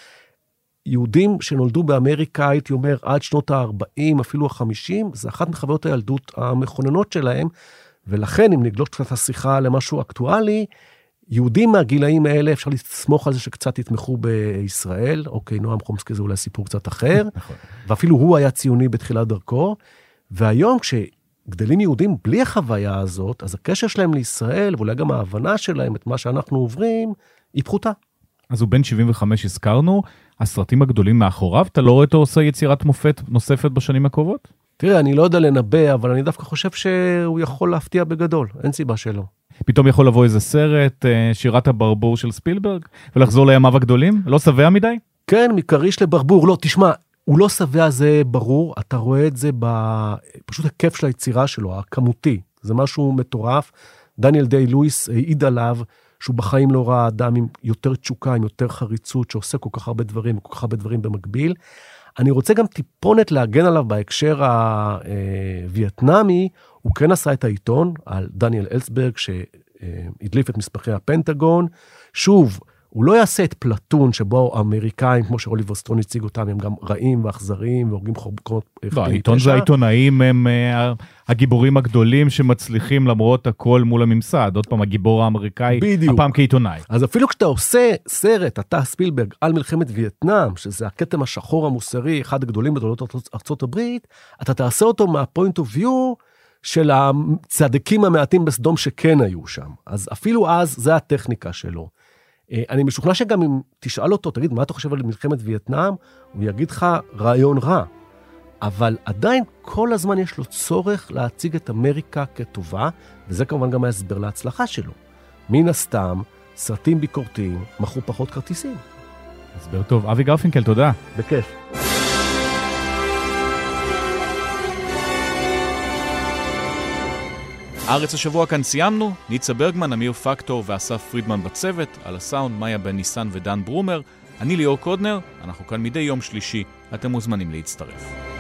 יהודים שנולדו באמריקה, הייתי אומר, עד שנות ה-ארבעים, אפילו ה-חמישים, זה אחת מחוויות הילדות המכוננות שלהם, ולכן, אם נגלוש קצת השיחה למשהו אקטואלי, יהודים מהגילאים האלה, אפשר לסמוך על זה שקצת יתמכו בישראל, אוקיי, נועם חומסקי זה אולי סיפור קצת אחר, ואפילו הוא היה ציוני בתחילת דרכו, והיום כשגדלים יהודים בלי החוויה הזאת, אז הקשר שלהם לישראל, ואולי גם ההבנה שלהם את מה שאנחנו עוברים, היא פחותה. אז הוא בן שבעים וחמש הזכרנו, הסרטים הגדולים מאחוריו, אתה לא רואה אותו עושה יצירת מופת נוספת בשנים הקרובות? תראה, אני לא יודע לנבא, אבל אני דווקא חושב שהוא יכול להפתיע בגדול, אין סיבה שלא. פתאום יכול לבוא איזה סרט, שירת הברבור של ספילברג, ולחזור לימיו הגדולים? לא שבע מדי? כן, מקריש לברבור. לא, תשמע, הוא לא שבע, זה ברור, אתה רואה את זה בפשוט הכיף של היצירה שלו, הכמותי. זה משהו מטורף. דניאל דיי לואיס העיד עליו, שהוא בחיים לא ראה אדם עם יותר תשוקה, עם יותר חריצות, שעושה כל כך הרבה דברים, כל כך הרבה דברים במקביל. אני רוצה גם טיפונת להגן עליו בהקשר הווייטנאמי, הוא כן עשה את העיתון על דניאל אלסברג, שהדליף את מספחי הפנטגון. שוב, הוא לא יעשה את פלטון, שבו האמריקאים, כמו שאוליבר סטון הציג אותם, הם גם רעים ואכזריים, והורגים חורבנות. לא, העיתון זה העיתונאים, הם הגיבורים הגדולים שמצליחים למרות הכל מול הממסד. עוד פעם, הגיבור האמריקאי, הפעם כעיתונאי. אז אפילו כשאתה עושה סרט, אתה ספילברג, על מלחמת וייטנאם, שזה הכתם השחור המוסרי, אחד הגדולים בדולות ארצות הברית, אתה תעשה אותו מהפוינט אוף ויו, של הצדקים המעטים בסדום שכן היו שם. אז אפילו אז, זה הטכניקה שלו. אני משוכנע שגם אם תשאל אותו, תגיד, מה אתה חושב על מלחמת וייטנאם? הוא יגיד לך, רעיון רע. אבל עדיין כל הזמן יש לו צורך להציג את אמריקה כטובה, וזה כמובן גם ההסבר להצלחה שלו. מן הסתם, סרטים ביקורתיים מכרו פחות כרטיסים. הסבר טוב. אבי גרפינקל, תודה. בכיף. הארץ השבוע כאן סיימנו, ניצה ברגמן, אמיר פקטור ואסף פרידמן בצוות, על הסאונד מאיה בן ניסן ודן ברומר, אני ליאור קודנר, אנחנו כאן מדי יום שלישי, אתם מוזמנים להצטרף.